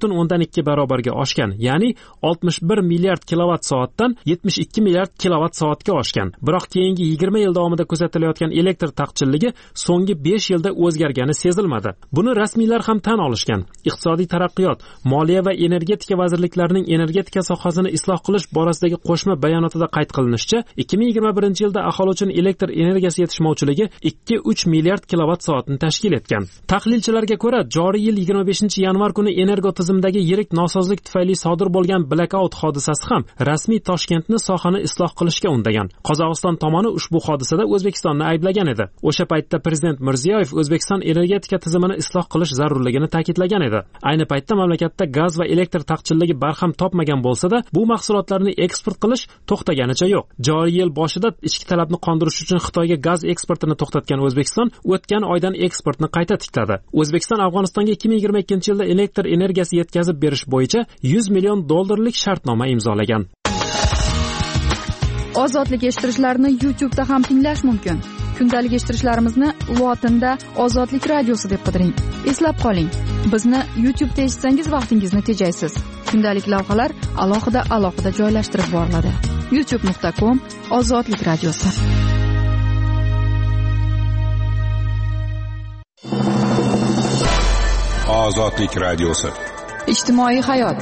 1.2 barobarga oshgan, ya'ni 61 milliard kilovat soatdan 72 milliard kilovat soatga oshgan. Biroq keyingi 20 yil davomida kuzatilayotgan elektr taqchilligi so'nggi 5 yilda o'zgargani sezilmadi. Buni rasmiylar ham tan olishgan. Iqtisodiy taraqqiyot, moliya va energetika vazirliklarining energetika sohasini isloh qilish borasidagi qo'shma bayonotida qayd qilinishicha, 2021 yilda aholi uchun elektr energiyasi yetishmovchiligi 2-3 milliard kilovat soatni tashkil etgan. Tahlilchilarga ko'ra, joriy yil 25-yanvar kuni energo tizimdagi yirik nosozlik tufayli sodir bo'lgan blackout hodisasi ham rasmiy Toshkentni sohani isloh qilishga undagan. Qozog'iston tomoni ushbu hodisada O'zbekistonni ayblagan edi. O'sha paytda prezident Mirziyoyev O'zbekiston energetika tizimini isloh qilish zarurligini ta'kidlagan edi. Ayni paytda mamlakatda gaz va elektr taqchilligi barham topmagan bo'lsa-da, bu mahsulotlarni eksport qilish to'xtaganicha yo'q. Joriy yil boshida ichki talabni qondirish uchun Xitoyga gaz eksportini to'xtatgan O'zbekiston o'tgan oydan eksportni qayta tikladi. O'zbekiston Afg'onistonga 2022 yilda elektr energiyasi yetkazib berish bo'yicha $100 million shartnoma imzolagan. Ozodlik eshittirishlarni YouTube'da ham tinglash mumkin. Kundalik eshittirishlarimizni lotinda Ozodlik radiosi deb qidiring. Eslab qoling, bizni YouTube'da eshitsangiz vaqtingizni tejaysiz. Kundalik lavhalar alohida joylashtirib boriladi. youtube.com/Ozodlik radiosi. Ozodlik radiosi. Ijtimoiy hayot.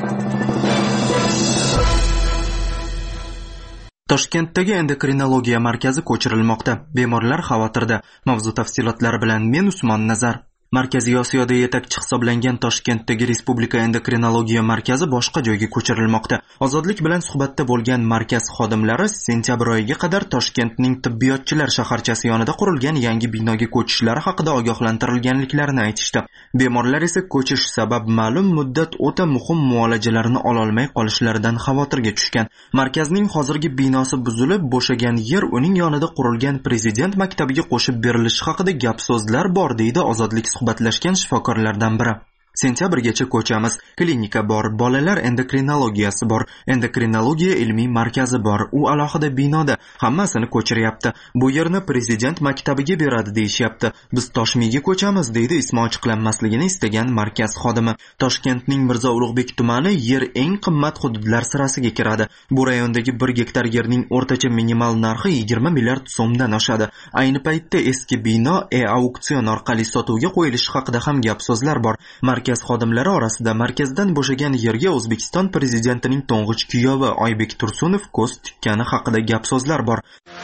Toshkentdagi endokrinologiya markazi ko'chirilmoqda. Bemorlar xavotirda. Mavzu tafsilotlari bilan men Usmon Nazar. Markaziy Osiyoda yetakchi hisoblangan Toshkentdagi Respublika endokrinologiya markazi boshqa joyga ko'chirilmoqda. Ozodlik bilan suhbatda bo'lgan markaz xodimlari sentyabr oyiga qadar Toshkentning tibbiyotchilar shaharchasi yonida qurilgan yangi binoga ko'chishlari haqida ogohlantirilganliklarini aytishdi. Bemorlar esa ko'chish sabab ma'lum muddat o'ta muhim muolajalarni ololmay qolishlaridan xavotirga tushgan. Markazning hozirgi binosi buzilib, bo'shagan yer uning yonida qurilgan prezident maktabiga qo'shib berilishi haqida gap so'zlar bor, deydi Ozodlik suhbatlashgan shifokorlardan biri. Sentyabrgacha ko'chamiz. Klinika bor, bolalar endokrinologiyasi bor, endokrinologiya ilmiy markazi bor. U alohida binoda, hammasini ko'chiryapti. Bu yerni prezident maktabiga beradi deyishyapti. Biz Toshmiyga ko'chamiz, deydi ismi ochiqlanmasligini istagan markaz xodimi. Toshkentning Mirzo Ulug'bek tumani yer eng qimmat hududlar sirasiga kiradi. Bu rayondagi 1 gektar yerning o'rtacha minimal narxi 20 milliard so'mdan oshadi. Ayni paytda eski bino auksion orqali sotuvga qo'yilishi haqida ham gap so'zlar bor. Markaz xodimlari orasida markazdan bo'shagan yerga O'zbekiston prezidentining to'ng'ich kuyovi Oybek Tursunov ko'z tikkani haqida gap so'zlar bor.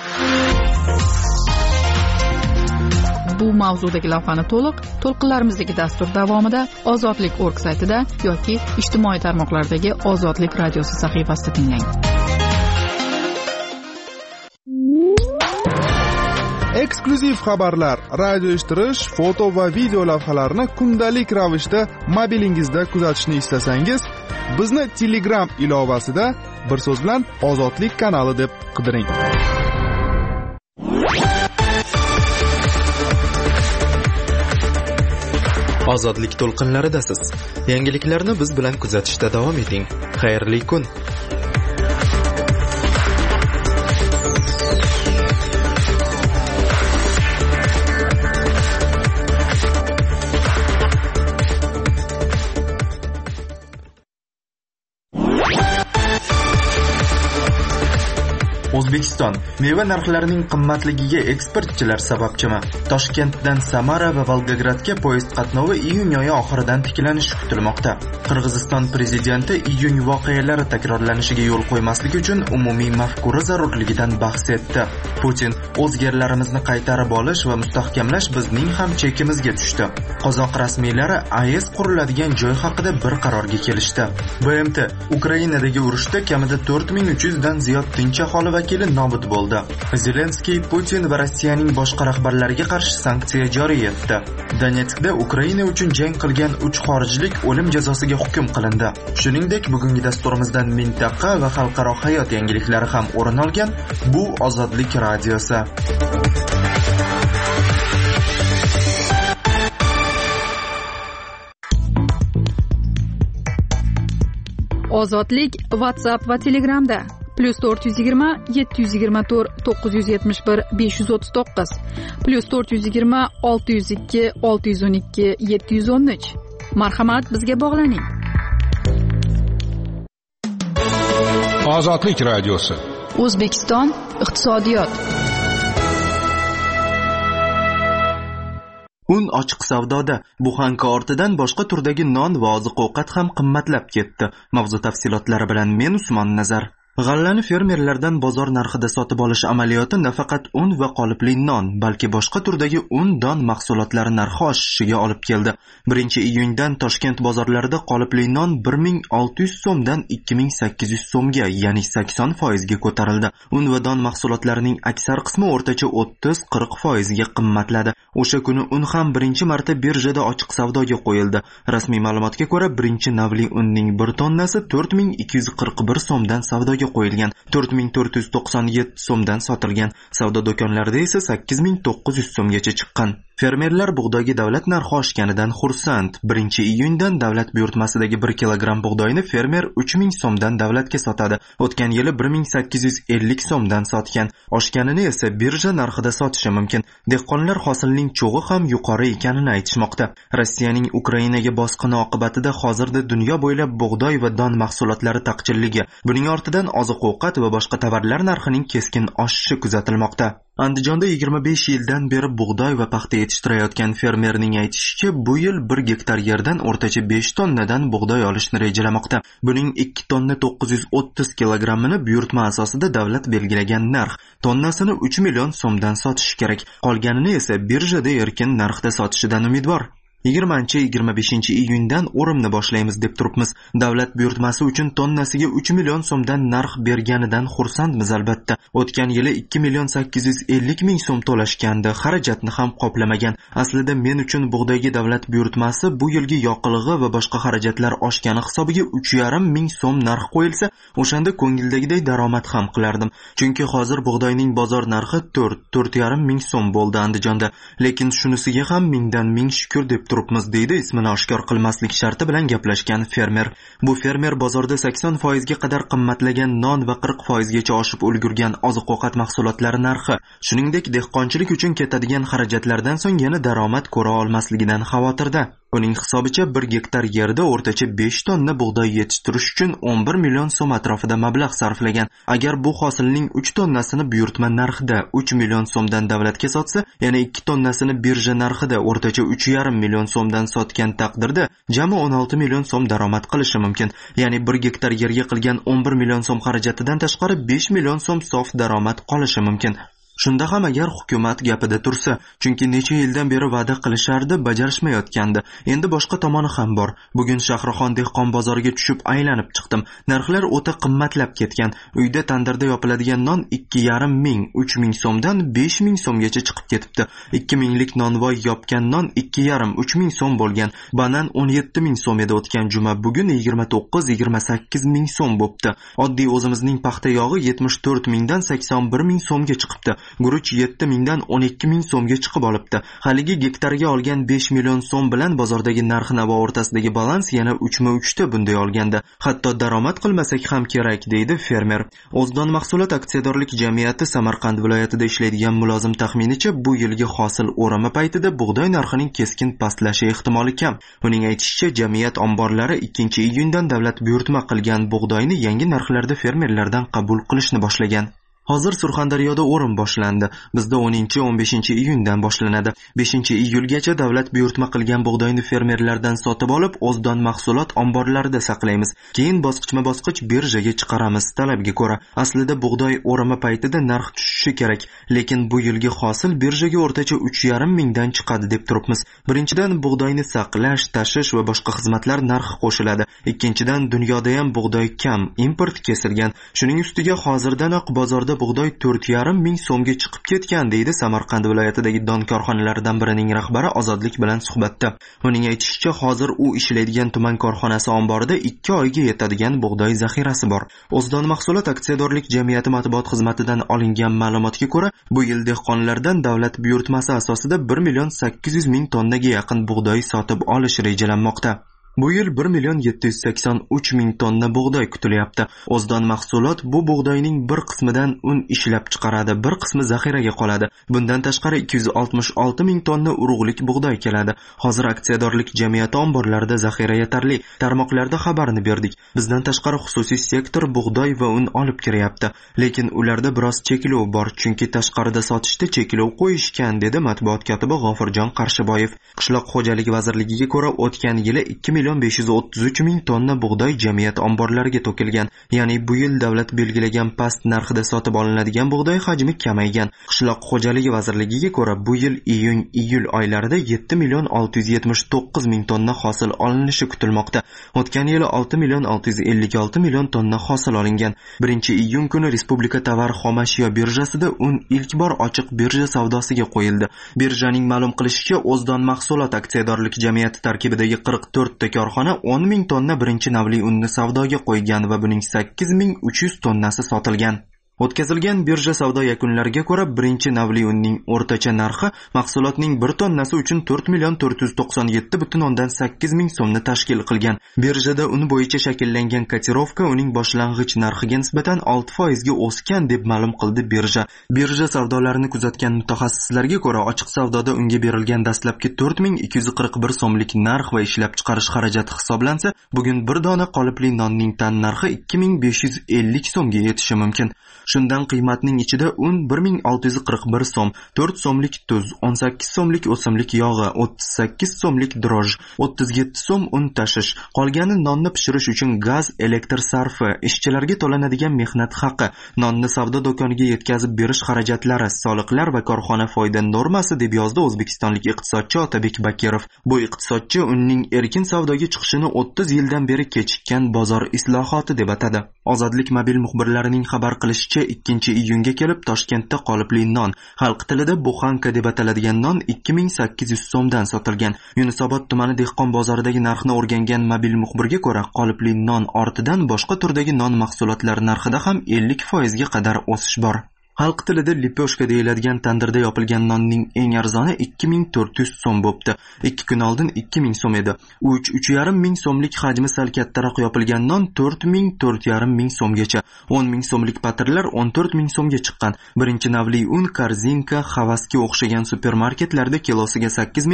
Bu mavzudagi lavhani to'lqinlarimizdagi dastur davomida Ozodlik.org saytida yoki ijtimoiy tarmoqlardagi Ozodlik radiosi sahifasida tinglang. Eksklyuziv xabarlar, radio eshittirish, foto va video lavhalarni kundalik ravishda mobilingizda kuzatishni istasangiz, bizni Telegram ilovasida bir so'z bilan Ozodlik kanali deb qidiring. Ozodlik to'lqinlaridasiz. Yangiliklarni biz bilan kuzatishda davom eting. Xayrli kun. O'zbekiston meva narxlarining qimmatligiga ekspertchilar sababchimi? Toshkentdan Samara va Volgogradga poyezd qatnovi iyun oyi oxiridan tiklanishi kutilmoqda. Qirg'iziston prezidenti iyun voqealari takrorlanishiga yo'l qo'ymaslik uchun umumiy mafkura zarurligidan bahs etdi. Putin o'z yerlarimizni qaytarib olish va mustahkamlash bizning ham chekimizga tushdi. Qozoq rasmiylari AES quriladigan joy haqida bir qarorga kelishdi. BMT Ukrainadagi urushda kamida 4300 dan ziyod tinch aholi vakili nobud bo'ldi. Zelenskiy Putin va Rossiyaning boshqa rahbarlariga qarshi sanksiya joriy etdi. Donetskda Ukraina uchun jang qilgan 3 xorijlik o'lim jazosiga hukm qilindi. Shuningdek, bugungi dasturimizdan mintaqa va xalqaro hayot yangiliklari ham o'rin olgan. Bu Ozodlik radiosi. Ozodlik WhatsApp va Telegramda +420 724 971 539 +420 602 612 713. Marhamat, bizga bog'laning. Ozodlik radiosi. O'zbekiston iqtisodiyot. Un ochiq savdoda. Buxanka ortidan boshqa turdagi non va oziq-ovqat ham qimmatlab ketdi. Mavzu tafsilotlari bilan men Usmon Nazar. G'allani fermerlardan bozor narxida sotib olish amaliyoti nafaqat un va qolipli non, balki boshqa turdagi un, don mahsulotlari narxi oshishiga olib keldi. 1-iyundan Toshkent bozorlarida qolipli non 1600 so'mdan 2800 so'mga, ya'ni 80% ga ko'tarildi. Un va don mahsulotlarining aksar qismi o'rtacha 30-40% ga qimmatladi. O'sha kuni un ham birinchi marta birjada ochiq savdoga qo'yildi. Rasmiy ma'lumotga ko'ra, birinchi navli unning 1 tonnasi 4241 so'mdan savdoga qo'yilgan, 4497 so'mdan sotilgan. Savdo do'konlarida esa 8900 so'mgacha chiqqan. Fermerlar bug'doyga davlat narxi oshganidan xursand. 1-iyundan davlat buyurtmasidagi 1 kilogramm bug'doyni fermer 3000 so'mdan davlatga sotadi. O'tgan yili 1850 so'mdan sotgan. Oshganini esa birja narxida sotishi mumkin. Dehqonlar hosilning cho'g'i ham yuqori ekanini aytishmoqda. Rossiyaning Ukrainaga bosqini oqibatida hozirda dunyo bo'ylab bug'doy va don mahsulotlari taqchilligi, buning ortidan oziq-ovqat va boshqa tovarlar narxining keskin oshishi kuzatilmoqda. Andijonda 25 yildan beri bug'doy va paxta yetishtirayotgan fermerning aytishicha, bu yil 1 gektar yerdan o'rtacha 5 tonnadan bug'doy olishni rejalamoqda. Buning 2 tonna 930 kilogrammini buyurtma asosida davlat belgilagan narx, tonnasini 3 million so'mdan sotishi kerak. Qolganini esa birjada erkin narxda sotishidan umidvor. 20-25-iyundan o'rimni boshlaymiz deb turibmiz. Davlat buyurtmasi uchun tonnasiga 3 million so'mdan narx berganidan xursandmiz albatta. O'tgan yili 2,850,000 so'm to'lashgandi, xarajatni ham qoplamagan. Aslida men uchun bug'doyga davlat buyurtmasi bu yilgi yoqilg'i va boshqa xarajatlar oshgani hisobiga 3,5 so'm narx qo'yilsa, o'shanda ko'ngildagidek daromad ham qilardim. Chunki hozir bug'doyning bozor narxi 4,5 so'm bo'ldi Andijonda. Lekin shunisiga ham mingdan ming shukr deb turibmiz, deydi ismini oshkor qilmaslik sharti bilan gaplashgan fermer. Bu fermer bozorda 80% ga qadar qimmatlagan non va 40% gacha oshib ulgurgan oziq-ovqat mahsulotlari narxi, shuningdek dehqonchilik uchun ketadigan xarajatlardan so'ng yana daromad ko'ra olmasligidan xavotirda. Uning hisobicha 1 gektar yerda o'rtacha 5 tonna bug'doy yetishtirish uchun 11 million so'm atrofida mablag' sarflagan. Agar bu hosilning 3 tonnasini buyurtma narxida 3 million so'mdan davlatga sotsa, yana 2 tonnasini birja narxida o'rtacha 3,5 million so'mdan sotgan taqdirda jami 16 million so'm daromad qilishi mumkin. Ya'ni 1 gektar yerga qilgan 11 million so'm xarajatidan tashqari 5 million so'm sof daromad qolishi mumkin. Shunda ham agar hukumat gapida tursa, chunki necha yildan beri va'da qilishardi, bajarishmayotgandi. Endi boshqa tomoni ham bor. Bugun Shahrixon dehqon bozoriga tushib aylanib chiqdim. Narxlar o'ta qimmatlab ketgan. Uyda tandirda yopiladigan non 2,5 ming, 3 ming so'mdan 5 ming so'mgacha chiqib ketibdi. 2 minglik nonvoy yopgan non 2,5, 3 ming so'm bo'lgan. Banan 17 ming so'm edi o'tgan juma, bugun 29-28 ming so'm bo'pti. Oddiy o'zimizning paxta yog'i 74 mingdan 81 ming so'mga chiqibdi. Guruch 7 mingdan 12 ming so'mga chiqib olibdi. Haligi gektarga olgan 5 million so'm bilan bozordagi narx-navo o'rtasidagi balans yana 3/3 ta bunday olganda. Hatto daromad qilmasak ham kerak, deydi fermer. O'zdon mahsulot aksiyadorlik jamiyati Samarqand viloyatida ishlaydigan mulozim taxminicha bu yilgi hosil o'rimi paytida bug'doy narxining keskin pastlashi ehtimoli kam. Uning aytishicha, jamiyat omborlari 2-iyundan davlat buyurtma qilgan bug'doyni yangi narxlarda fermerlardan qabul qilishni boshlagan. Hozir Surxondaryoda o'rim boshlandi. Bizda 10-15-iyundan boshlanadi. 5-iyulgacha davlat buyurtma qilgan bug'doyni fermerlardan sotib olib, O'zdon mahsulot omborlarida saqlaymiz. Keyin bosqichma-bosqich birjaga chiqaramiz talabga ko'ra. Aslida bug'doy o'rimi paytida narx tushishi kerak, lekin bu yilgi hosil birjaga o'rtacha 3,5 mingdan chiqadi deb turibmiz. Birinchidan, bug'doyni saqlash, tashish va boshqa xizmatlar narxi qo'shiladi. Ikkinchidan, dunyoda ham bug'doy kam, import kesilgan. Shuning ustiga hozirdanoq bozorda bug'doy 4,5 ming so'mga chiqib ketgan, deydi Samarqand viloyatidagi don korxonalaridan birining rahbari Ozodlik bilan suhbatda. Uning aytishicha, hozir u ishlaydigan tuman korxonasi omborida 2 oyga yetadigan bug'doy zaxirasi bor. O'zdon mahsulot aksiyadorlik jamiyati matbuot xizmatidan olingan ma'lumotga ko'ra, bu yil dehqonlardan davlat buyurtmasi asosida 1 million 800 ming tonnaga yaqin bug'doy sotib olish rejalanmoqda. Bu yil 1 million 783 ming tonna bug'doy kutilyapti. O'zdon mahsulot bu bug'doyning bir qismidan un ishlab chiqaradi, bir qismi zaxiraga qoladi. Bundan tashqari 266 ming tonna urug'lik bug'doy keladi. Hozir aksiyadorlik jamiyati omborlarida zaxira yetarli. Tarmoqlarda xabarni berdik. Bizdan tashqari xususiy sektor bug'doy va un olib kiryapti. Lekin ularda biroz cheklov bor, chunki tashqarida sotishda cheklov qo'yishgan, dedi matbuot kotibi G'ofirjon Qarshiboyev. Qishloq xo'jaligi vazirligiga ko'ra, o'tgan yili 2,533 ming tonna bug'doy jamiyat omborlariga to'kilgan. Ya'ni bu yil davlat belgilagan past narxida sotib olinadigan bug'doy hajmi kamaygan. Qishloq xo'jaligi vazirligiga ko'ra, bu yil iyun-iyul oylarida 7,679 ming tonna hosil olinishi kutilmoqda. O'tgan yili 6,656 million tonna hosil olingan. 1-iyun kuni Respublika tovar xomashyo birjasida un ilk bor ochiq birja savdosiga qo'yildi. Birjaning ma'lum qilishicha, O'zdon mahsulot aksiyadorlik jamiyati tarkibidagi 44 ta korxona 10 ming tonna birinchi navli unni savdoga qo'ygan va buning 8300 tonnasi sotilgan. O'tkazilgan birja savdo yakunlariga ko'ra, birinchi navli unning o'rtacha narxi mahsulotning 1 tonnasi uchun 4,497,8 ming so'mni tashkil qilgan. Birjada un bo'yicha shakllangan kotirovka uning boshlang'ich narxiga nisbatan 6% ga o'sgan deb ma'lum qildi birja. Birja savdolarini kuzatgan mutaxassislarga ko'ra, ochiq savdoda unga berilgan dastlabki 4241 so'mlik narx va ishlab chiqarish xarajati hisoblansa, bugun bir dona qolipli nonning tan narxi 2550 so'mga yetishi mumkin. Shundan qiymatning ichida un 1641 so'm, 4 so'mlik tuz, 18 so'mlik o'simlik yog'i, 38 so'mlik droj, 37 so'm un tashish, qolgani nonni pishirish uchun gaz, elektr sarfi, ishchilarga to'lanadigan mehnat haqi, nonni savdo do'koniga yetkazib berish xarajatlari, soliqlar va korxona foyda normasi, deb yozdi o'zbekistonlik iqtisodchi Otabek Bakirov. Bu iqtisodchi unning erkin savdoga chiqishini 30 yildan beri kechikkan bozor islohoti deb atadi. Ozodlik mobil muxbirlarining xabar qilishicha, 2-iyunga kelib Toshkentda qolipli non, xalq tilida buxanka deb ataladigan non 2800 so'mdan sotilgan. Yunusobod tumani dehqon bozoridagi narxni o'rgangan mobil muxbirga ko'ra, qolipli non ortidan boshqa turdagi non mahsulotlari narxida ham 50% ga qadar o'sish bor. Xalq tilida lipyoshka deyiladigan tandirda yopilgan nonning eng arzoni 2400 so'm bo'pti. 2 kun oldin 2000 so'm edi. 3.5 ming so'mlik hajmi sal kattaroq yopilgan non 4.5 ming so'mgacha, 10 ming so'mlik patirlar 14 ming so'mga chiqqan. Birinchi navli un Korzinka, Havasga o'xshagan supermarketlarda kilosiga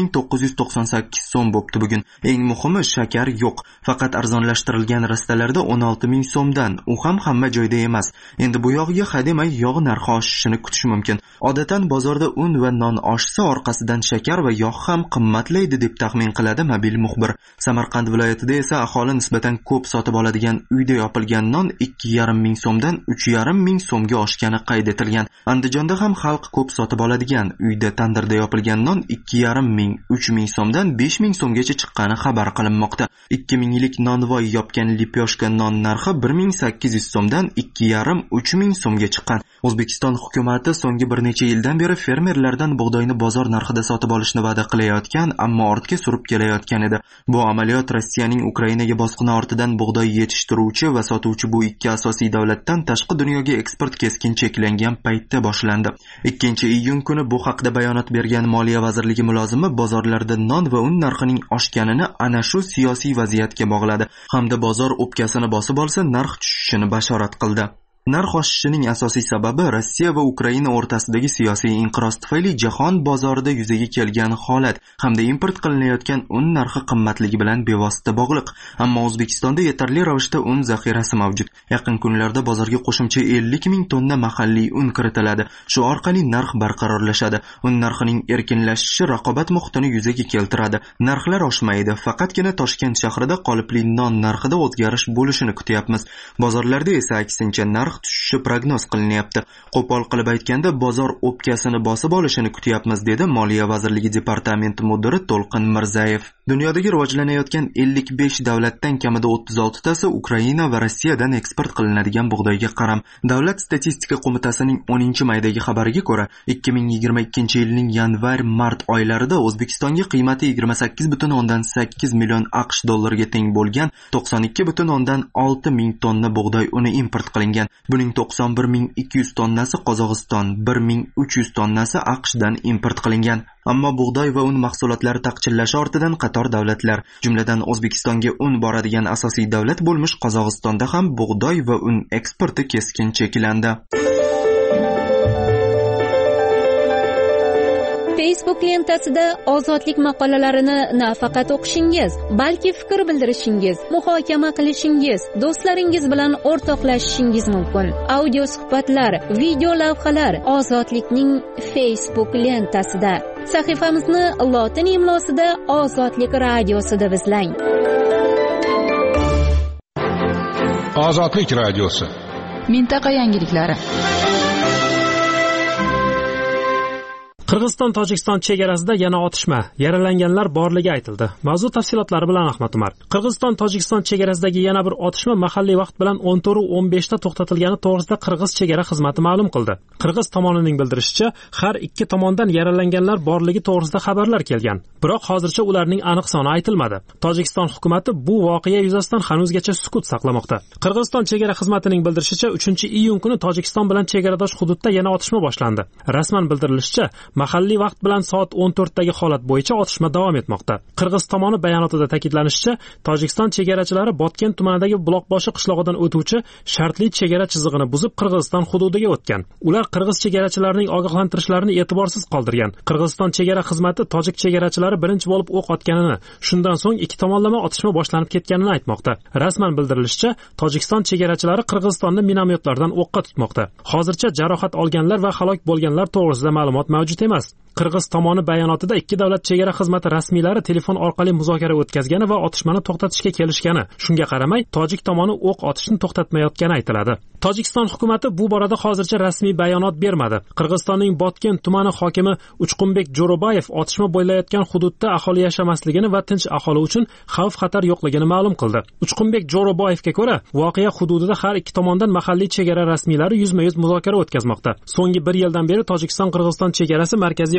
8998 so'm bo'pti bugun. Eng muhimi shakar yo'q. Faqat arzonlashtirilgan rastalarda 16 ming so'mdan. U ham hamma joyda emas. Endi bu yog'iga hademay yog' narxi oshishini kutish mumkin. Odatan bozorda un va non oshsa, orqasidan shakar va yog' ham qimmatlaydi deb taxmin qiladi mobil muxbir. Samarqand viloyatida esa aholi nisbatan ko'p sotib oladigan uyda yopilgan non 2,5 ming so'mdan 3,5 ming so'mga oshgani qayd etilgan. Andijonda ham xalq ko'p sotib oladigan uyda tandirda yopilgan non 2,5 ming, 3 ming so'mdan 5 ming so'mgacha chiqqani xabar qilinmoqda. 2 minglik nonvoy yopgan lipyoshka non narxi 1800 so'mdan 2,5-3 ming so'mga chiqqan. O'zbekiston hukumati so'nggi bir necha yildan beri fermerlardan bug'doyni bozor narxida sotib olishni va'da qilayotgan, ammo ortga surib kelayotgan edi. Bu amaliyot Rossiyaning Ukrainaga bosqini ortidan bug'doy yetishtiruvchi va sotuvchi bu ikki asosiy davlatdan tashqi dunyoga eksport keskin cheklangan paytda boshlandi. 2-iyun kuni bu haqda bayonot bergan Moliya vazirligi mulozimi bozorlarda non va un narxining oshganini ana shu siyosiy vaziyatga bog'ladi hamda bozor o'pkasini bosib olsa narx tushishini bashorat qildi. Narx oshishining asosiy sababi Rossiya va Ukraina o'rtasidagi siyosiy inqiroz tufayli jahon bozorida yuzaga kelgan holat hamda import qilinayotgan un narxi qimmatligi bilan bevosita bog'liq. Ammo O'zbekistonda yetarli ravishda un zaxirasi mavjud. Yaqin kunlarda bozorga qo'shimcha 50 ming tonna mahalliy un kiritiladi. Shu orqali narx barqarorlashadi. Un narxining erkinlashishi raqobat muhitini yuzaga keltiradi. Narxlar oshmaydi. Faqatgina Toshkent shahrida qolipli non narxida o'zgarish bo'lishini kutyapmiz. Bozorlarda esa aksincha narx tushishi prognoz qilinyapti. Qo'pol qilib aytganda, bozor o'pkasini bosib olishini kutyapmiz, dedi Moliya vazirligi departamenti mudiri To'lqin Mirzayev. Dunyodagi rivojlanayotgan 55 davlatdan kamida 36 tasi Ukraina va Rossiyadan eksport qilinadigan bug'doyga qaram. Davlat statistika qo'mitasining 10-maydagi xabariga ko'ra, 2022-yilning yanvar-mart oylarida O'zbekistonga qiymati 28,8 million AQSh dollariga teng bo'lgan 92,6 ming tonna bug'doy uni import qilingan. Buning 91,200 tonnasi Qozog'iston, 1,300 tonnasi AQShdan import qilingan. Ammo bug'doy va un mahsulotlari taqchillashi ortidan qator davlatlar, jumladan O'zbekistonga un boradigan asosiy davlat bo'lmish Qozog'istonda ham bug'doy va un eksporti keskin cheklandi. Facebook lentasida ozodlik maqolalarini nafaqat o'qishingiz, balki fikr bildirishingiz, muhokama qilishingiz, do'stlaringiz bilan o'rtoqlashishingiz mumkin. Audio suhbatlar, video lavhalar ozodlikning Facebook lentasida. Sahifamizni lotin imlosida Ozodlik radiosi deb izlang. Ozodlik radiosi. Mintaqa yangiliklari. Qirg'iziston-Tojikiston chegarasida yana otishma, yaralanganlar borligi aytildi. Mavzu tafsilotlari bilan Ahmad Umar. Qirg'iziston-Tojikiston chegarasidagi yana bir otishma mahalliy vaqt bilan 14:15 da to'xtatilgani to'g'risida Qirg'iz chegara xizmati ma'lum qildi. Qirg'iz tomonining bildirishicha, har ikki tomondan yaralanganlar borligi to'g'risida xabarlar kelgan. Biroq hozircha ularning aniq soni aytilmadi. Tojikiston hukumati bu voqea yuzasidan hanuzgacha sukut saqlamoqda. Qirg'iziston chegara xizmatining bildirishicha, 3-iyun kuni Tojikiston bilan chegaradosh hududda yana otishma boshlandi. Rasman bildirilishicha, mahalliy vaqt bilan soat 14dagi holat bo'yicha otishma davom etmoqda. Qirg'iz tomoni bayonotida ta'kidlanishicha, Tojikiston chegarachilari Botken tumanidagi Buloqboshi qishlog'idan o'tuvchi shartli chegara chizig'ini buzib Qirg'iziston hududiga o'tgan. Ular qirg'iz chegarachilarining ogohlantirishlarini e'tiborsiz qoldirgan. Qirg'iziston chegara xizmati tojik chegarachilari birinchi bo'lib o'q otganini, shundan so'ng ikki tomonlama otishma boshlanib ketganini aytmoqda. Rasman bildirilishicha, Tojikiston chegarachilari Qirg'izistonni minomyotlardan o'qqa tutmoqda. Hozircha jarohat olganlar va halok bo'lganlar to'g'risida ma'lumot mavjud emas. Qirg'iz tomoni bayonotida ikki davlat chegara xizmati rasmiylari telefon orqali muzokara o'tkazgani va otishmani to'xtatishga kelishgani. Shunga qaramay, tojik tomoni o'q otishni to'xtatmayotgani aytiladi. Tojikiston hukumati bu borada hozircha rasmiy bayonot bermadi. Qirg'izistonning Botken tumani hokimi Uchqunbek Jo'robayev otishma bo'layotgan hududda aholi yashamasligini va tinch aholi uchun xavf-xatar yo'qligini ma'lum qildi. Uchqunbek Jo'robayevga ko'ra, voqea hududida har ikki tomondan mahalliy chegara rasmiylari yuzma-yuz muzokara o'tkazmoqda. So'nggi bir yildan beri Tojikiston-Qirg'iziston chegarasi Markaziy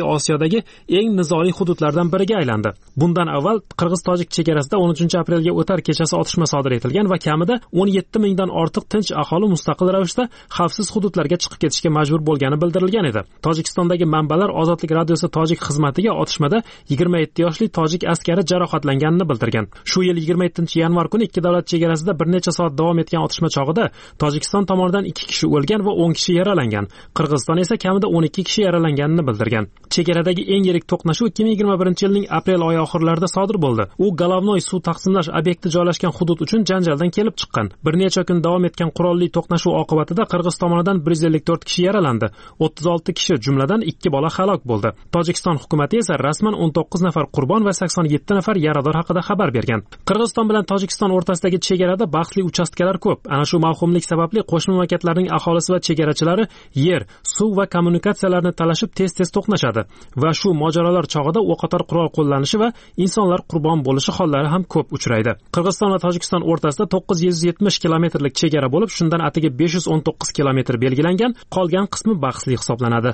Osiyodagi eng nizoli hududlardan biriga aylandi. Bundan avval Qirg'iz-Tojik chegarasida 13 aprelga o'tar kechasi otishma sodir etilgan va kamida 17 mingdan ortiq tinch aholi mustaqil ravishda xavfsiz hududlarga chiqib ketishga majbur bo'lgani bildirilgan edi. Tojikistondagi manbalar Ozodlik radiosi tojik xizmatiga otishmada 27 yoshli tojik askari jarohatlanganini bildirgan. Shu yil 27-yanvar kuni ikki davlat chegarasida bir necha soat davom etgan otishma chog'ida Tojikiston tomonidan 2 kishi o'lgan va 10 kishi yaralangan. Qirg'iziston esa kamida 12 kishi yaralanganini bildirgan. Chegaradagi eng yirik to'qnashuv 2021-yilning aprel oyi oxirlarida sodir bo'ldi. U Golovnoy suv taqsimlash obyekti joylashgan hudud uchun janjaldan kelib chiqqan. Bir necha kun davom etgan qurolli to'qnashuv oqibatida Qirg'iz tomonidan 154 kishi yaralandi. 36 kishi, jumladan 2 bola halok bo'ldi. Tojikiston hukumatı esa rasman 19 nafar qurbon va 87 nafar yarador haqida xabar bergan. Qirg'iziston bilan Tojikiston o'rtasidagi chegarada bahsli uchastkalar ko'p. Ana shu mavhumlik sababli qo'shni mamlakatlarning aholisi va chegarachilari yer, suv va kommunikatsiyalarni talashib tez-tez to'qnashadi va shu mojarolar chog'ida o'qotar qurol qo'llanishi va insonlar qurbon bo'lishi hollari ham ko'p uchraydi. Qirg'iziston va Tojikiston o'rtasida 970 kilometrlik chegara bo'lib, shundan atigi 519 kilometr belgilangan, qolgan qismi bahsli hisoblanadi.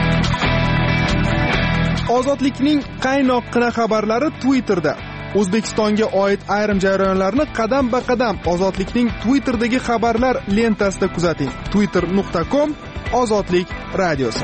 Ozodlikning qaynoqqina xabarlari Twitterda. O'zbekistonga oid ayrim jarayonlarni qadam-ba-qadam Ozodlikning Twitterdagi xabarlar lentasida kuzating. twitter.com Ozodlik radiosi.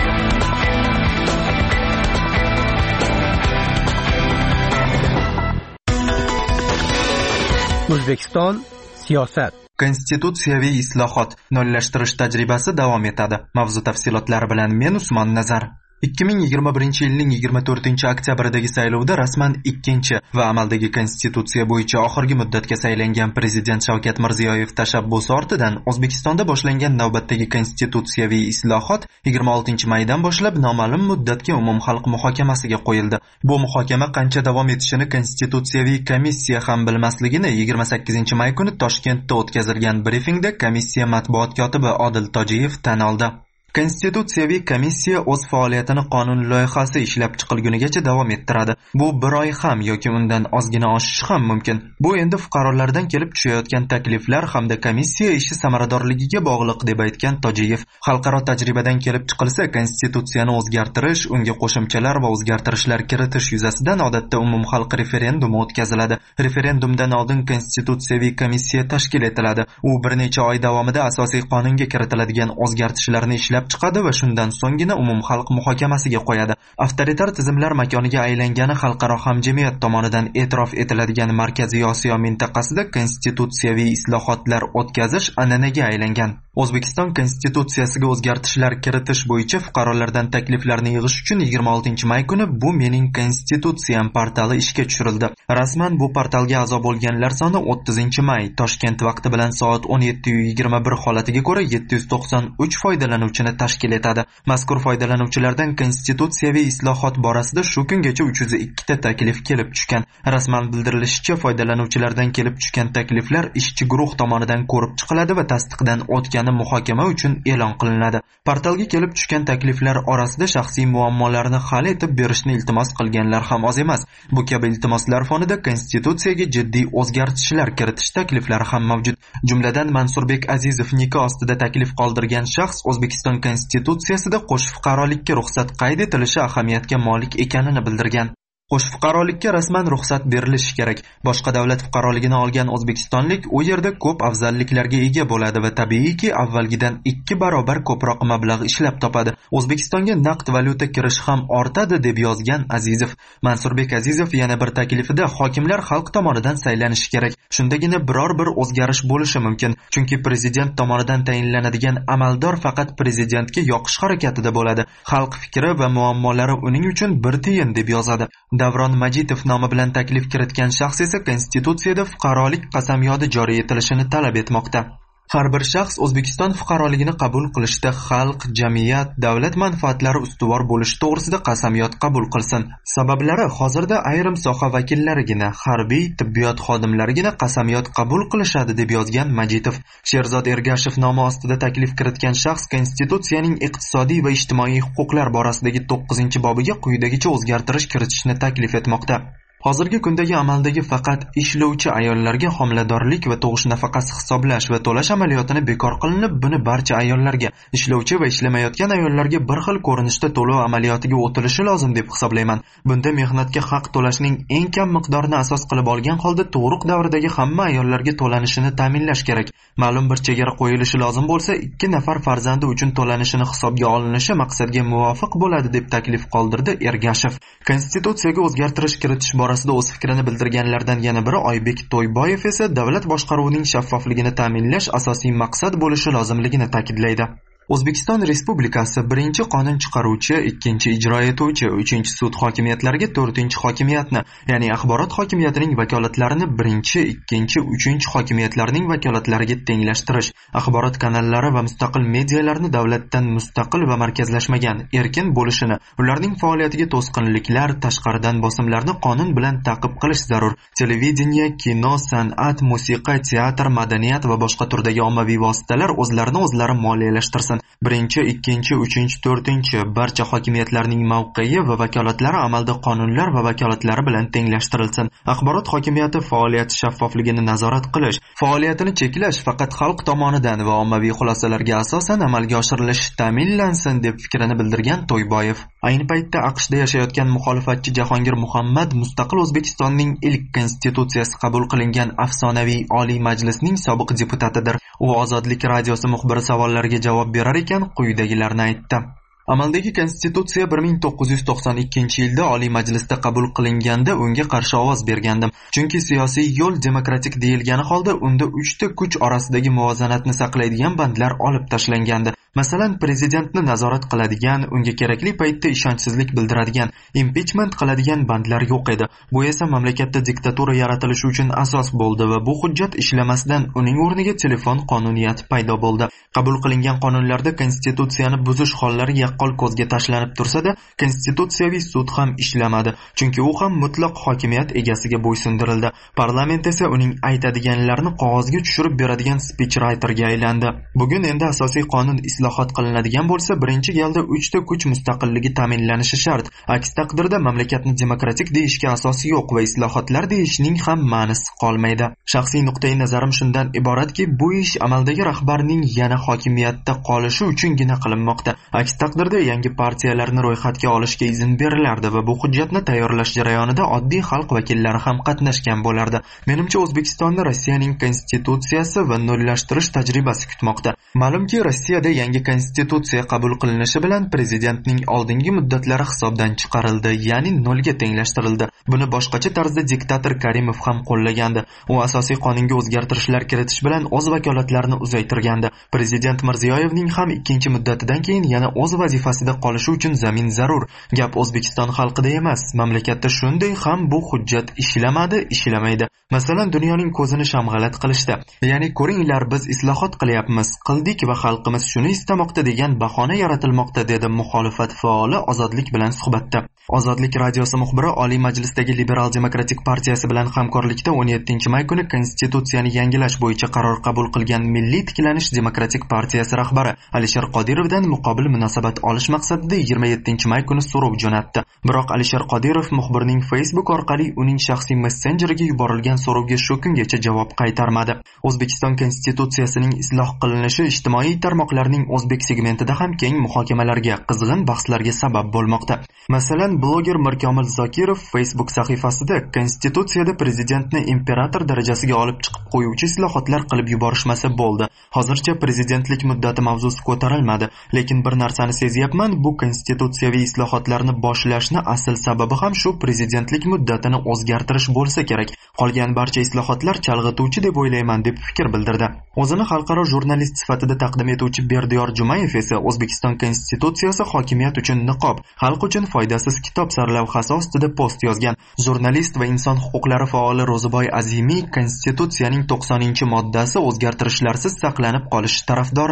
O'zbekiston siyosat. Konstitutsiyaviy islohot, nollashtirish tajribasi davom etadi. Mavzu tafsilotlari bilan men Usmon Nazar. 2021-yilning 24-oktябrdagi saylovda rasman ikkinchi va amaldagi konstitutsiya bo'yicha oxirgi muddatga saylangan prezident Shavkat Mirziyoyev tashabbusi ortidan O'zbekistonda boshlangan navbatdagi konstitutsiyaviy islohot 26-maydan boshlab noma'lum muddatga umumxalq muhokamasiga qo'yildi. Bu muhokama qancha davom etishini konstitutsiyaviy komissiya ham bilmasligini 28-may kuni Toshkentda o'tkazilgan brifingda komissiya matbuot kotibi Odil Tojiyev tan oldi. Konstitutsiyaviy komissiya o'z faoliyatini qonun loyihasi ishlab chiqilgunigacha davom ettiradi. Bu bir oy ham yoki undan ozgina oshishi ham mumkin. Bu endi fuqarolardan kelib tushayotgan takliflar hamda komissiya ishi samaradorligiga bog'liq deb aytgan Tojiyev. Xalqaro tajribadan kelib chiqilsa, konstitutsiyani o'zgartirish, unga qo'shimchalar va o'zgartirishlar kiritish yuzasidan odatda umumxalq referendumi o'tkaziladi. Referendumdan oldin konstitutsiyaviy komissiya tashkil etiladi. U bir necha oy davomida asosiy qonunga kiritiladigan o'zgartirishlarni ishlab chiqadi va shundan so'nggina umumxalq muhokamasiga qo'yadi. Avtoritar tizimlar makoniga aylangani xalqaro hamjamiyat tomonidan e'tirof etiladigan Markaziy Osiyo mintaqasida konstitutsiyaviy islohotlar o'tkazish an'anaga aylangan. O'zbekiston konstitutsiyasiga o'zgartirishlar kiritish bo'yicha fuqarolardan takliflarni yig'ish uchun 26-may kuni Bu mening konstitutsiyam portali ishga tushirildi. Rasman bu portalga a'zo bo'lganlar soni 30-may Toshkent vaqti bilan soat 17:21 holatiga ko'ra 793 foydalanuvchini tashkil etadi. Mazkur foydalanuvchilardan konstitutsiyaviy islohot borasida shu kungacha 302 ta taklif kelib tushgan. Rasman bildirilishicha, foydalanuvchilardan kelib tushgan takliflar ishchi guruh tomonidan ko'rib chiqiladi va tasdiqdan o'tgan muhokama uchun e'lon qilinadi. Portalga kelib tushgan takliflar orasida shaxsiy muammolarni hal etib berishni iltimos qilganlar ham oz emas. Bu kabi iltimoslar fonida konstitutsiyaga jiddiy o'zgartirishlar kiritish takliflari ham mavjud. Jumladan Mansurbek Azizov nikoh ostida taklif qoldirgan shaxs O'zbekiston konstitutsiyasida qo'sh fuqarolikka ruxsat qayd etilishi ahamiyatga molik ekanini bildirgan. Qo'sh fuqarolikka rasman ruxsat berilishi kerak. Boshqa davlat fuqaroligini olgan o'zbekistonlik u yerda ko'p afzalliklarga ega bo'ladi va tabiiyki avvalgidan 2 barobar ko'proq mablag' ishlab topadi. O'zbekistonga naqd valyuta kirishi ham ortadi deb yozgan Azizov. Mansurbek Azizov yana bir taklifida hokimlar xalq tomonidan saylanishi kerak. Shundagina biror bir o'zgarish bo'lishi mumkin. Chunki prezident tomonidan tayinlanadigan amaldor faqat prezidentga yoqish harakatida bo'ladi. Xalq fikri va muammolari uning uchun bir tiyin deb yozadi. Davron Majitov nomi bilan taklif kiritgan shaxs esa konstitutsiyada fuqarolik qasamyodi joriy etilishini talab etmoqda. Har bir shaxs O'zbekiston fuqaroligini qabul qilishda xalq, jamiyat, davlat manfaatlari ustuvor bo'lishi to'g'risida qasamyod qabul qilsin. Sabablari hozirda ayrim soha vakillarigina, harbiy, tibbiyot xodimlarigina qasamyod qabul qilishadi deb yozgan Majitov. Sherzod Ergashev nomi ostida taklif kiritgan shaxs konstitutsiyaning iqtisodiy va ijtimoiy huquqlar borasidagi 9-bobiga quyidagicha o'zgartirish kiritishni taklif etmoqda. Hozirgi kundagi amaldagi faqat ishlovchi ayollarga homiladorlik va tug'ish nafaqasi hisoblash va to'lash amaliyotini bekor qilinib, buni barcha ayollarga, ishlovchi va ishlamayotgan ayollarga bir xil ko'rinishda to'lov amaliyotiga o'tilishi lozim deb hisoblayman. Bunda mehnatga haq to'lashning eng kam miqdorini asos qilib olgan holda tug'ruq davridagi hamma ayollarga to'lanishini ta'minlash kerak. Ma'lum bir chegara qo'yilishi lozim bo'lsa, 2 nafar farzandi uchun to'lanishini hisobga olinishi maqsadga muvofiq bo'ladi deb taklif qoldirdi Ergashev. Konstitutsiyaga o'zgartirish kiritish borasida o'z fikrini bildirganlardan yana biri Oybek To'yboyev esa davlat boshqaruvining shaffofligini ta'minlash asosiy maqsad bo'lishi lozimligini ta'kidlaydi. O'zbekiston Respublikasi 1-qonun chiqaruvchi, 2-ijro etuvchi, 3-sud hokimiyatlariga 4-hokimiyatni, ya'ni axborot hokimiyatining vakolatlarini 1, 2, 3 hokimiyatlarning vakolatlariga tenglashtirish, axborot kanallari va mustaqil medialarni davlatdan mustaqil va markazlashmagan, erkin bo'lishini, ularning faoliyatiga to'sqinliklar, tashqaridan bosimlarni qonun bilan ta'qib qilish zarur. Televideniya, kino, san'at, musiqa, teatr, madaniyat va boshqa turdagi ommaviy vositalar o'zlarini o'zlari moliyalashtirsin. 1, 2, 3, 4 barcha hokimiyatlarning mavqei va vakolatlari amalda qonunlar va vakolatlari bilan tenglashtirilsin. Axborot hokimiyati faoliyati shaffofligini nazorat qilish, faoliyatini cheklash faqat xalq tomonidan va ommaviy xulosalarga asosan amalga oshirilishi ta'minlansin deb fikrini bildirgan To'yboyev. Ayni paytda AQShda yashayotgan muxolifatchi Jahongir Muhammad mustaqil O'zbekistonning ilk konstitutsiyasi qabul qilingan afsonaviy Oliy Majlisning sobiq deputatidir. U Ozodlik radiosi muxbiri savollariga javob berar ekan quyidagilarni aytdi. Amaldagi konstitutsiya 1992-yilda Oliy Majlisda qabul qilinganda unga qarshi ovoz bergandim. Chunki siyosiy yo'l demokratik deyilgani holda unda 3 ta kuch orasidagi muvozanatni saqlaydigan bandlar olib tashlangandi. Masalan, prezidentni nazorat qiladigan, unga kerakli paytda ishonchsizlik bildiradigan, impichment qiladigan bandlar yo'q edi. Bu esa mamlakatda diktatura yaratilishi uchun asos bo'ldi va bu hujjat ishlamasdan uning o'rniga telefon qonuniyati paydo bo'ldi. Qabul qilingan qonunlarda konstitutsiyani buzish hollari yaqqol ko'zga tashlanib tursa-da, konstitutsiyaviy sud ham ishlamadi, chunki u ham mutlaq hokimiyat egasiga bo'ysundirildi. Parlament esa uning aytadiganlarini qog'ozga tushirib beradigan speechwriterga aylandi. Bugun endi asosiy qonun islohot qilinadigan bo'lsa, birinchi galda 3 ta kuch mustaqilligi ta'minlanishi shart. Aks taqdirda mamlakatni demokratik deyishga asos yo'q va islohotlar deyishning ham ma'nosi qolmaydi. Shaxsiy nuqtai nazarim shundan iboratki, bu ish amaldagi rahbarning yana hokimiyatda qolishi uchungina qilinmoqda. Aks taqdirda yangi partiyalarni ro'yxatga olishga izn berilardi va bu hujjatni tayyorlash jarayonida oddiy xalq vakillari ham qatnashgan bo'lardi. Menimcha O'zbekistonni Rossiyaning konstitutsiyasi va nollashtirish tajribasi kutmoqda. Ma'lumki, Rossiyada yangi konstitutsiya qabul qilinishi bilan prezidentning oldingi muddatlari hisobdan chiqarildi, ya'ni nolga tenglashtirildi. Buni boshqacha tarzda diktator Karimov ham qo'llagandi. U asosiy qonunga o'zgartirishlar kiritish bilan o'z vakolatlarini uzaytirgandi. Prezident Mirziyoyevning ham 2 muddatidan keyin yana o'z vazifasida qolishi uchun zamin zarur. Gap O'zbekiston xalqida emas, mamlakatda shunday ham bu hujjat ishlamadi, ishlamaydi. Masalan, dunyoning ko'zini shamg'alat qilishdi. Ya'ni ko'ringlar, biz islohot qilyapmiz, qildik va xalqimiz shuni istamoqda degan bahona yaratilmoqda, dedi muxolifat faoli Ozodlik bilan suhbatda. Ozodlik radiosi muxbiri Oliy Majlisdagi Liberal Demokratik partiyasi bilan hamkorlikda 17-may kuni konstitutsiyani yangilash bo'yicha qaror qabul qilgan Milliy tiklanish demokratik partiyasi rahbari Alisher Qodirovdan muqobil munosabat olish maqsadida 27-may kuni so'rov jo'natdi. Biroq Alisher Qodirov muxbirning Facebook orqali uning shaxsiy messenjeriga yuborilgan so'rovga shu kungacha javob qaytarmadi. O'zbekiston konstitutsiyasining isloh qilinishi ijtimoiy tarmoqlarning o'zbek segmentida ham keng muhokamalarga, qizg'in bahslarga sabab bo'lmoqda. Masalan, bloger Mirkomil Zokirov Facebook sahifasida konstitutsiyada prezidentni imperator darajasiga olib chiqib qo'yuvchi islohotlar qilib yuborishmasa bo'ldi. Hozircha prezidentlik muddati mavzusi ko'tarilmadi, lekin bir narsani sezyapman, bu konstitutsiyaviy islohotlarni boshlashni asl sababi ham shu prezidentlik muddatini o'zgartirish bo'lsa kerak. Qolgan barcha islohotlar chalg'ituvchi deb o'ylayman, deb fikr bildirdi. O'zini xalqaro jurnalist sifatida taqdim etuvchi Berdiyor Jumayev esa O'zbekiston konstitutsiyasi hokimiyat uchun niqob, xalq uchun foydasiz kitob sarlavhasi ostida post yozgan. Jurnalist va inson huquqlari faoli Ro'ziboy Azimiy konstitutsiyaning 90-moddasi o'zgartirishlarsiz saqlanib qolishi tarafdori.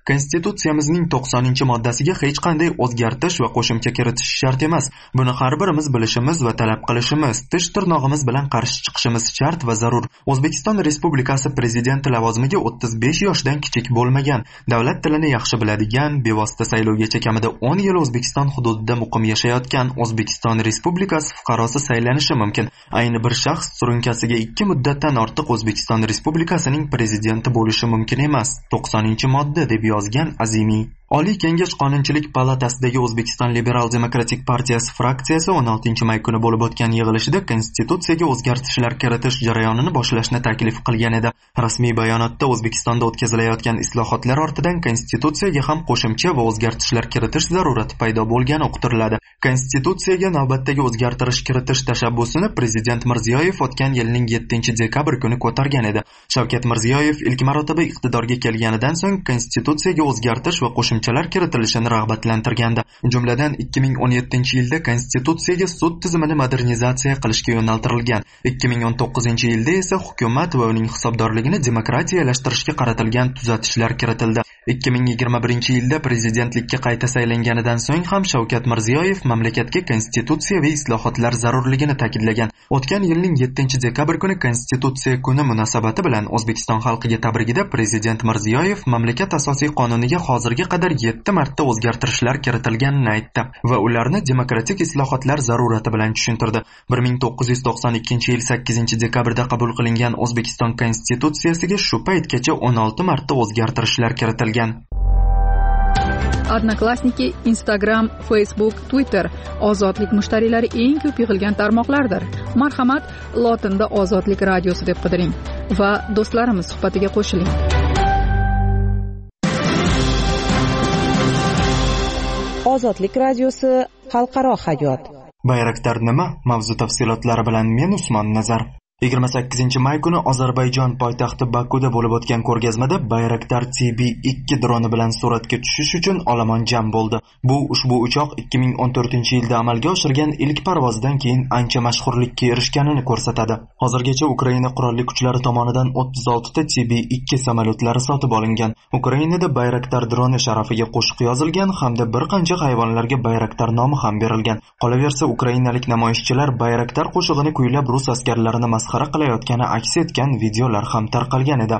Konstitutsiyamizning 90-moddasiga hech qanday o'zgartirish va qo'shimcha kiritish shart emas. Buni har birimiz bilishimiz va talab qilishimiz, tish tirnog'imiz bilan qarshi chiqishimiz shart va zarur. O'zbekiston Respublikasi prezidenti lavozimiga 35 yoshdan kichik bo'lmagan, davlat tilini yaxshi biladigan, bevosita saylovgacha kamida 10 yil O'zbekiston hududida muqim yashayotgan O'zbekiston Respublikasi fuqarosi saylanishi mumkin. Ayni bir shaxs surunkasiga 2 muddatdan ortiq O'zbekiston Respublikasining prezidenti bo'lishi mumkin emas. 90-modda deb yozgan Azimiy. Oliy Kengash Qonunchilik palatasidagi O'zbekiston Liberal Demokratik partiyasi fraksiyasi 16-may kuni bo'lib o'tgan yig'ilishida Konstitutsiyaga o'zgartishlar kiritish jarayonini boshlashni taklif qilgan edi. Rasmiy bayonotda O'zbekistonda o'tkazilayotgan islohotlar ortidan Konstitutsiyaga ham qo'shimcha va o'zgartishlar kiritish zarurati paydo bo'lgani uqtiriladi. Konstitutsiyaga navbatdagi o'zgartirish kiritish tashabbusini Prezident Mirziyoyev o'tgan yilning 7-dekabr kuni ko'targan edi. Shavkat Mirziyoyev ilk marotaba iqtidorga kelganidan so'ng Konstitutsiyaga o'zgartirish va qo'shimchalar kiritilishini rag'batlantirgandi. Jumladan 2017-yilda Konstitutsiyaga sud tizimini modernizatsiya qilishga yo'naltirilgan. 2019-yilda esa hukumat va uning hisobdorligini demokratiyalashtirishga qaratilgan tuzatishlar kiritildi. 2021-yilda prezidentlikka qayta saylanganidan so'ng ham Shavkat Mirziyoyev mamlakatga konstitutsiyaviy islohotlar zarurligini ta'kidlagan. O'tgan yilning 7-dekabr kuni Konstitutsiya kuni munosabati bilan O'zbekiston xalqiga tabrigida Prezident Mirziyoyev mamlakat asosiy qonuniga hozirga qadar 7 marta o'zgartirishlar kiritilganini aytdi va ularni demokratik islohotlar zarurati bilan tushuntirdi. 1992-yil 8-dekabrda qabul qilingan O'zbekiston Konstitutsiyasiga shu paytgacha 16 marta o'zgartirishlar kiritilgan. Odnoklassniki, Instagram, Facebook, Twitter ozodlik mushtariylari eng ko'p yig'ilgan tarmoqlardir. Marhamat, lotinda Ozodlik radiosi deb qidiring va do'stlarimiz suhbatiga qo'shiling. Ozodlik radiosi xalqaro hayot. Bayraktar nima? Mavzu tafsilotlari bilan men Usmon Nazar. 28-may kuni Ozarbayjon poytaxti Bakuda bo'lib o'tgan ko'rgazmada Bayraktar TB2 droni bilan suratga tushish uchun olomon jam bo'ldi. Bu ushbu uchoq 2014-yilda amalga oshirgan ilk parvozdan keyin ancha mashhurlikka erishganini ko'rsatadi. Hozirgacha Ukraina qurolli kuchlari tomonidan 36 ta TB2 samolyotlari sotib olingan. Ukrainada Bayraktar droni sharafiga qo'shiq yozilgan hamda bir qancha hayvonlarga Bayraktar nomi ham berilgan. Qolaversa, ukrainalik namoyishchilar Bayraktar qo'shig'ini kuylab rus askarlarini masxara qilayotgani aks etgan videolar ham tarqalgan edi.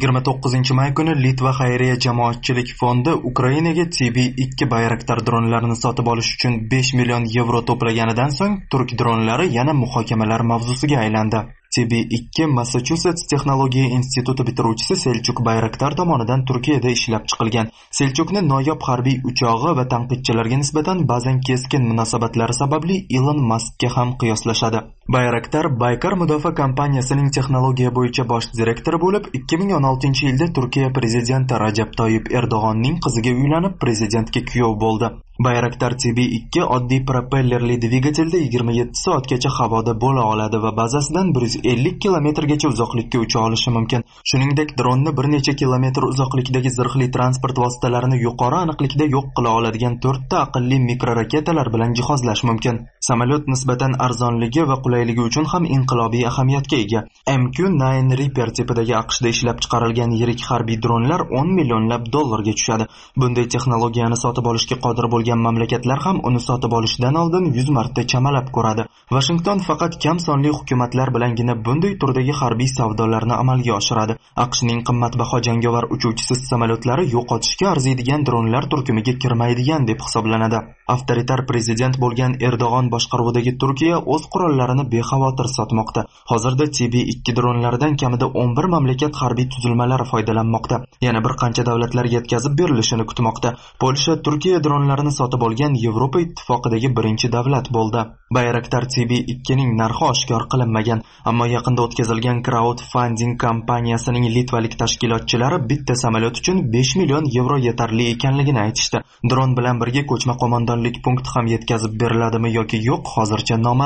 29-may kuni Litva xayriya jamoatchilik fondi Ukrainaga TB2 Bayraktar dronlarini sotib olish uchun 5 million yevro to'plaganidan so'ng turk dronlari yana muhokamalar mavzusiga aylandi. TB2 Massachusetts texnologiya instituti bitiruvchisi Selchuk Bayraktar tomonidan Turkiyada ishlab chiqilgan. Selchukni noyob harbiy uchog'i va tanqidchilarga nisbatan ba'zan keskin munosabatlari sababli Elon Muskga ham qiyoslashadi. Bayraktar Baykar mudofaa kompaniyasining texnologiya bo'yicha bosh direktori bo'lib, 2016-yilda Turkiya prezidenti Rajab Toyyib Erdo'g'onning qiziga uylanib, prezidentga kuyov bo'ldi. Bayraktar TB2 oddiy propellerli dvigatelda 27 soatgacha havoda bo'la oladi va bazasidan 150 kilometrgacha uzoqlikka ucha olishi mumkin. Shuningdek, dronni bir necha kilometr uzoqlikdagi zirhli transport vositalarini yuqori aniqlikda yo'q qila oladigan 4 ta aqlli mikroraketalar bilan jihozlash mumkin. Samolyot nisbatan arzonligi va qulayligi uchun ham inqilobiy ahamiyatga ega. MQ-9 Reaper tipidagi AQShda ishlab chiqarilgan yirik harbiy dronlar 10 millionlab dollarga tushadi. Bunday texnologiyani sotib olishga qodir bo'lgan mamlakatlar ham uni sotib olishdan oldin 100 marta chamalab ko'radi. Washington faqat kam sonli hukumatlar bilangina bunday turdagi harbiy savdolarni amalga oshiradi. AQShning qimmatbaho jangovar uchuvchisiz samolyotlari yo'qotishga arziydigan dronlar turkumiga kirmaydigan deb hisoblanadi. Avtoritar prezident bo'lgan Erdo'g'on boshqaruvidagi Turkiya o'z qurollarini bexavotir sotmoqda. Hozirda TB2 dronlaridan kamida 11 mamlakat harbiy tuzilmalari foydalanmoqda. Yana bir qancha davlatlar yetkazib berilishini kutmoqda. Polsha Turkiya dronlarini sotib olgan Yevropa ittifoqidagi birinchi davlat bo'ldi. Bayraktar TB2ning narxi oshkor qilinmagan, ammo yaqinda o'tkazilgan crowdfunding kompaniyasining litvalik tashkilotchilari bitta samolyot uchun 5 million yevro yetarli ekanligini aytishdi. Dron bilan birga ko'chma qo'mondonlik punkti ham yetkazib beriladimi yoki yo'q, hozircha noma'lum.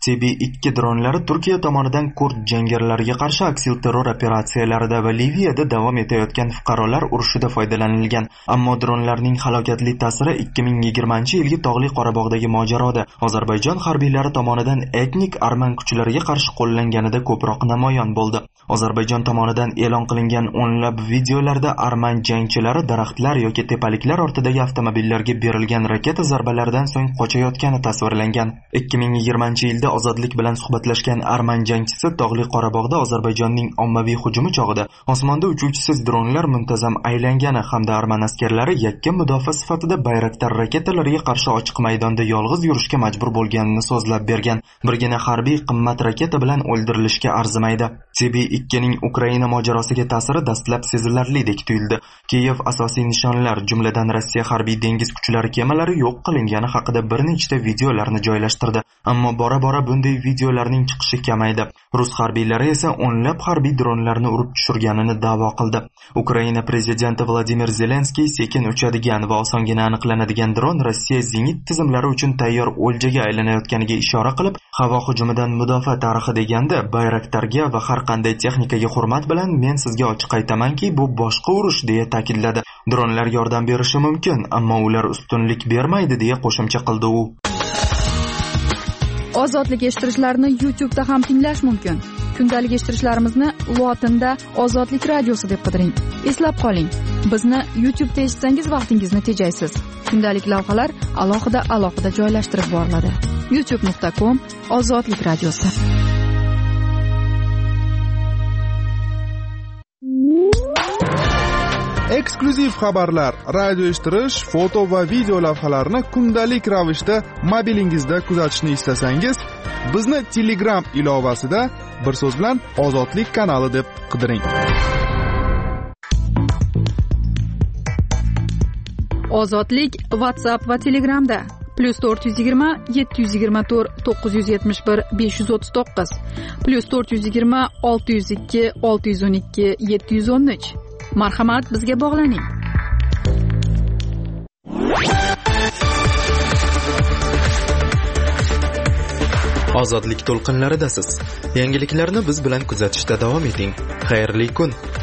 TB2 dronlari Turkiya tomonidan kurd jangarilarga qarshi aksilterror operatsiyalarida va Liviyada davom etayotgan fuqarolar urushida foydalanilgan. Ammo dronlarning halokatli ta'siri 2020-yilgi Tog'li Qorabog'dagi mojaroda Ozarbayjon harbiylari tomonidan etnik arman kuchlariga qarshi qo'llanganida ko'proq namoyon bo'ldi. Ozarbayjon tomonidan e'lon qilingan o'nlab videolarda arman jangchilari daraxtlar yoki tepaliklar ortidagi avtomobillarga berilgan raketa zarbalaridan so'ng qochayotgani tasvirlangan. 2020-yilda Ozodlik bilan suhbatlashgan arman jangchisi Tog'li Qorabog'da Ozarbayjonning ommaviy hujumi chog'ida osmonda uchuvchisiz dronlar muntazam aylangani hamda arman askarlari yakka mudofaa sifatida Bayraktar raketalariga qarshi ochiq maydonda yolg'iz yurishga majbur bo'lganini so'zlab bergan. Birgina harbiy qimmat raketa bilan o'ldirilishga arzimaydi. TB2ning Ukraina mojarosiga ta'siri dastlab sezilarlidek tuyuldi. Kiyev asosiy nishonlar, jumladan Rossiya harbiy dengiz kuchlari kemalari yo'q qilingani haqida bir nechta videolarni joylashtirdi. Ammo bora-bora bunday videolarning chiqishi kamaydi. Rus harbiylari esa o'nlab harbiy dronlarni urib tushirganini da'vo qildi. Ukraina prezidenti Vladimir Zelenskiy sekin uchadigan va osongina aniqlanadigan dron Rossiya zenit tizimlari uchun tayyor o'ljaga aylanayotganiga ishora qilib, havo hujumidan mudofaa tarixi deganda Bayraktarga va har qanday texnikaga hurmat bilan men sizga ochiq aytamanki, bu boshqa urush deya ta'kidladi. Dronlar yordam berishi mumkin, ammo ular ustunlik bermaydi deya qo'shimcha qildi u. Ozodlik eshittirishlarni YouTube'da ham tinglash mumkin. Kundalik eshittirishlarimizni lotinda Ozodlik radiosi deb qidiring. Eslab qoling, bizni YouTube'da eshitsangiz vaqtingizni tejaysiz. Kundalik lavhalar alohida joylashtirib boriladi. youtube.com/Ozodlik radiosi. Eksklyuziv xabarlar, radio eshittirish, foto va video lavhalarni kundalik ravishda mobilingizda kuzatishni istasangiz, bizni Telegram ilovasida bir so'z bilan Ozodlik kanali deb qidiring. Ozodlik WhatsApp va Telegramda +420 724 971 539 +420 602 612 713. Marhamat, bizga bog'laning. Ozodlik to'lqinlaridasiz. Yangiliklarni biz bilan kuzatishda davom eting. Xayrli kun.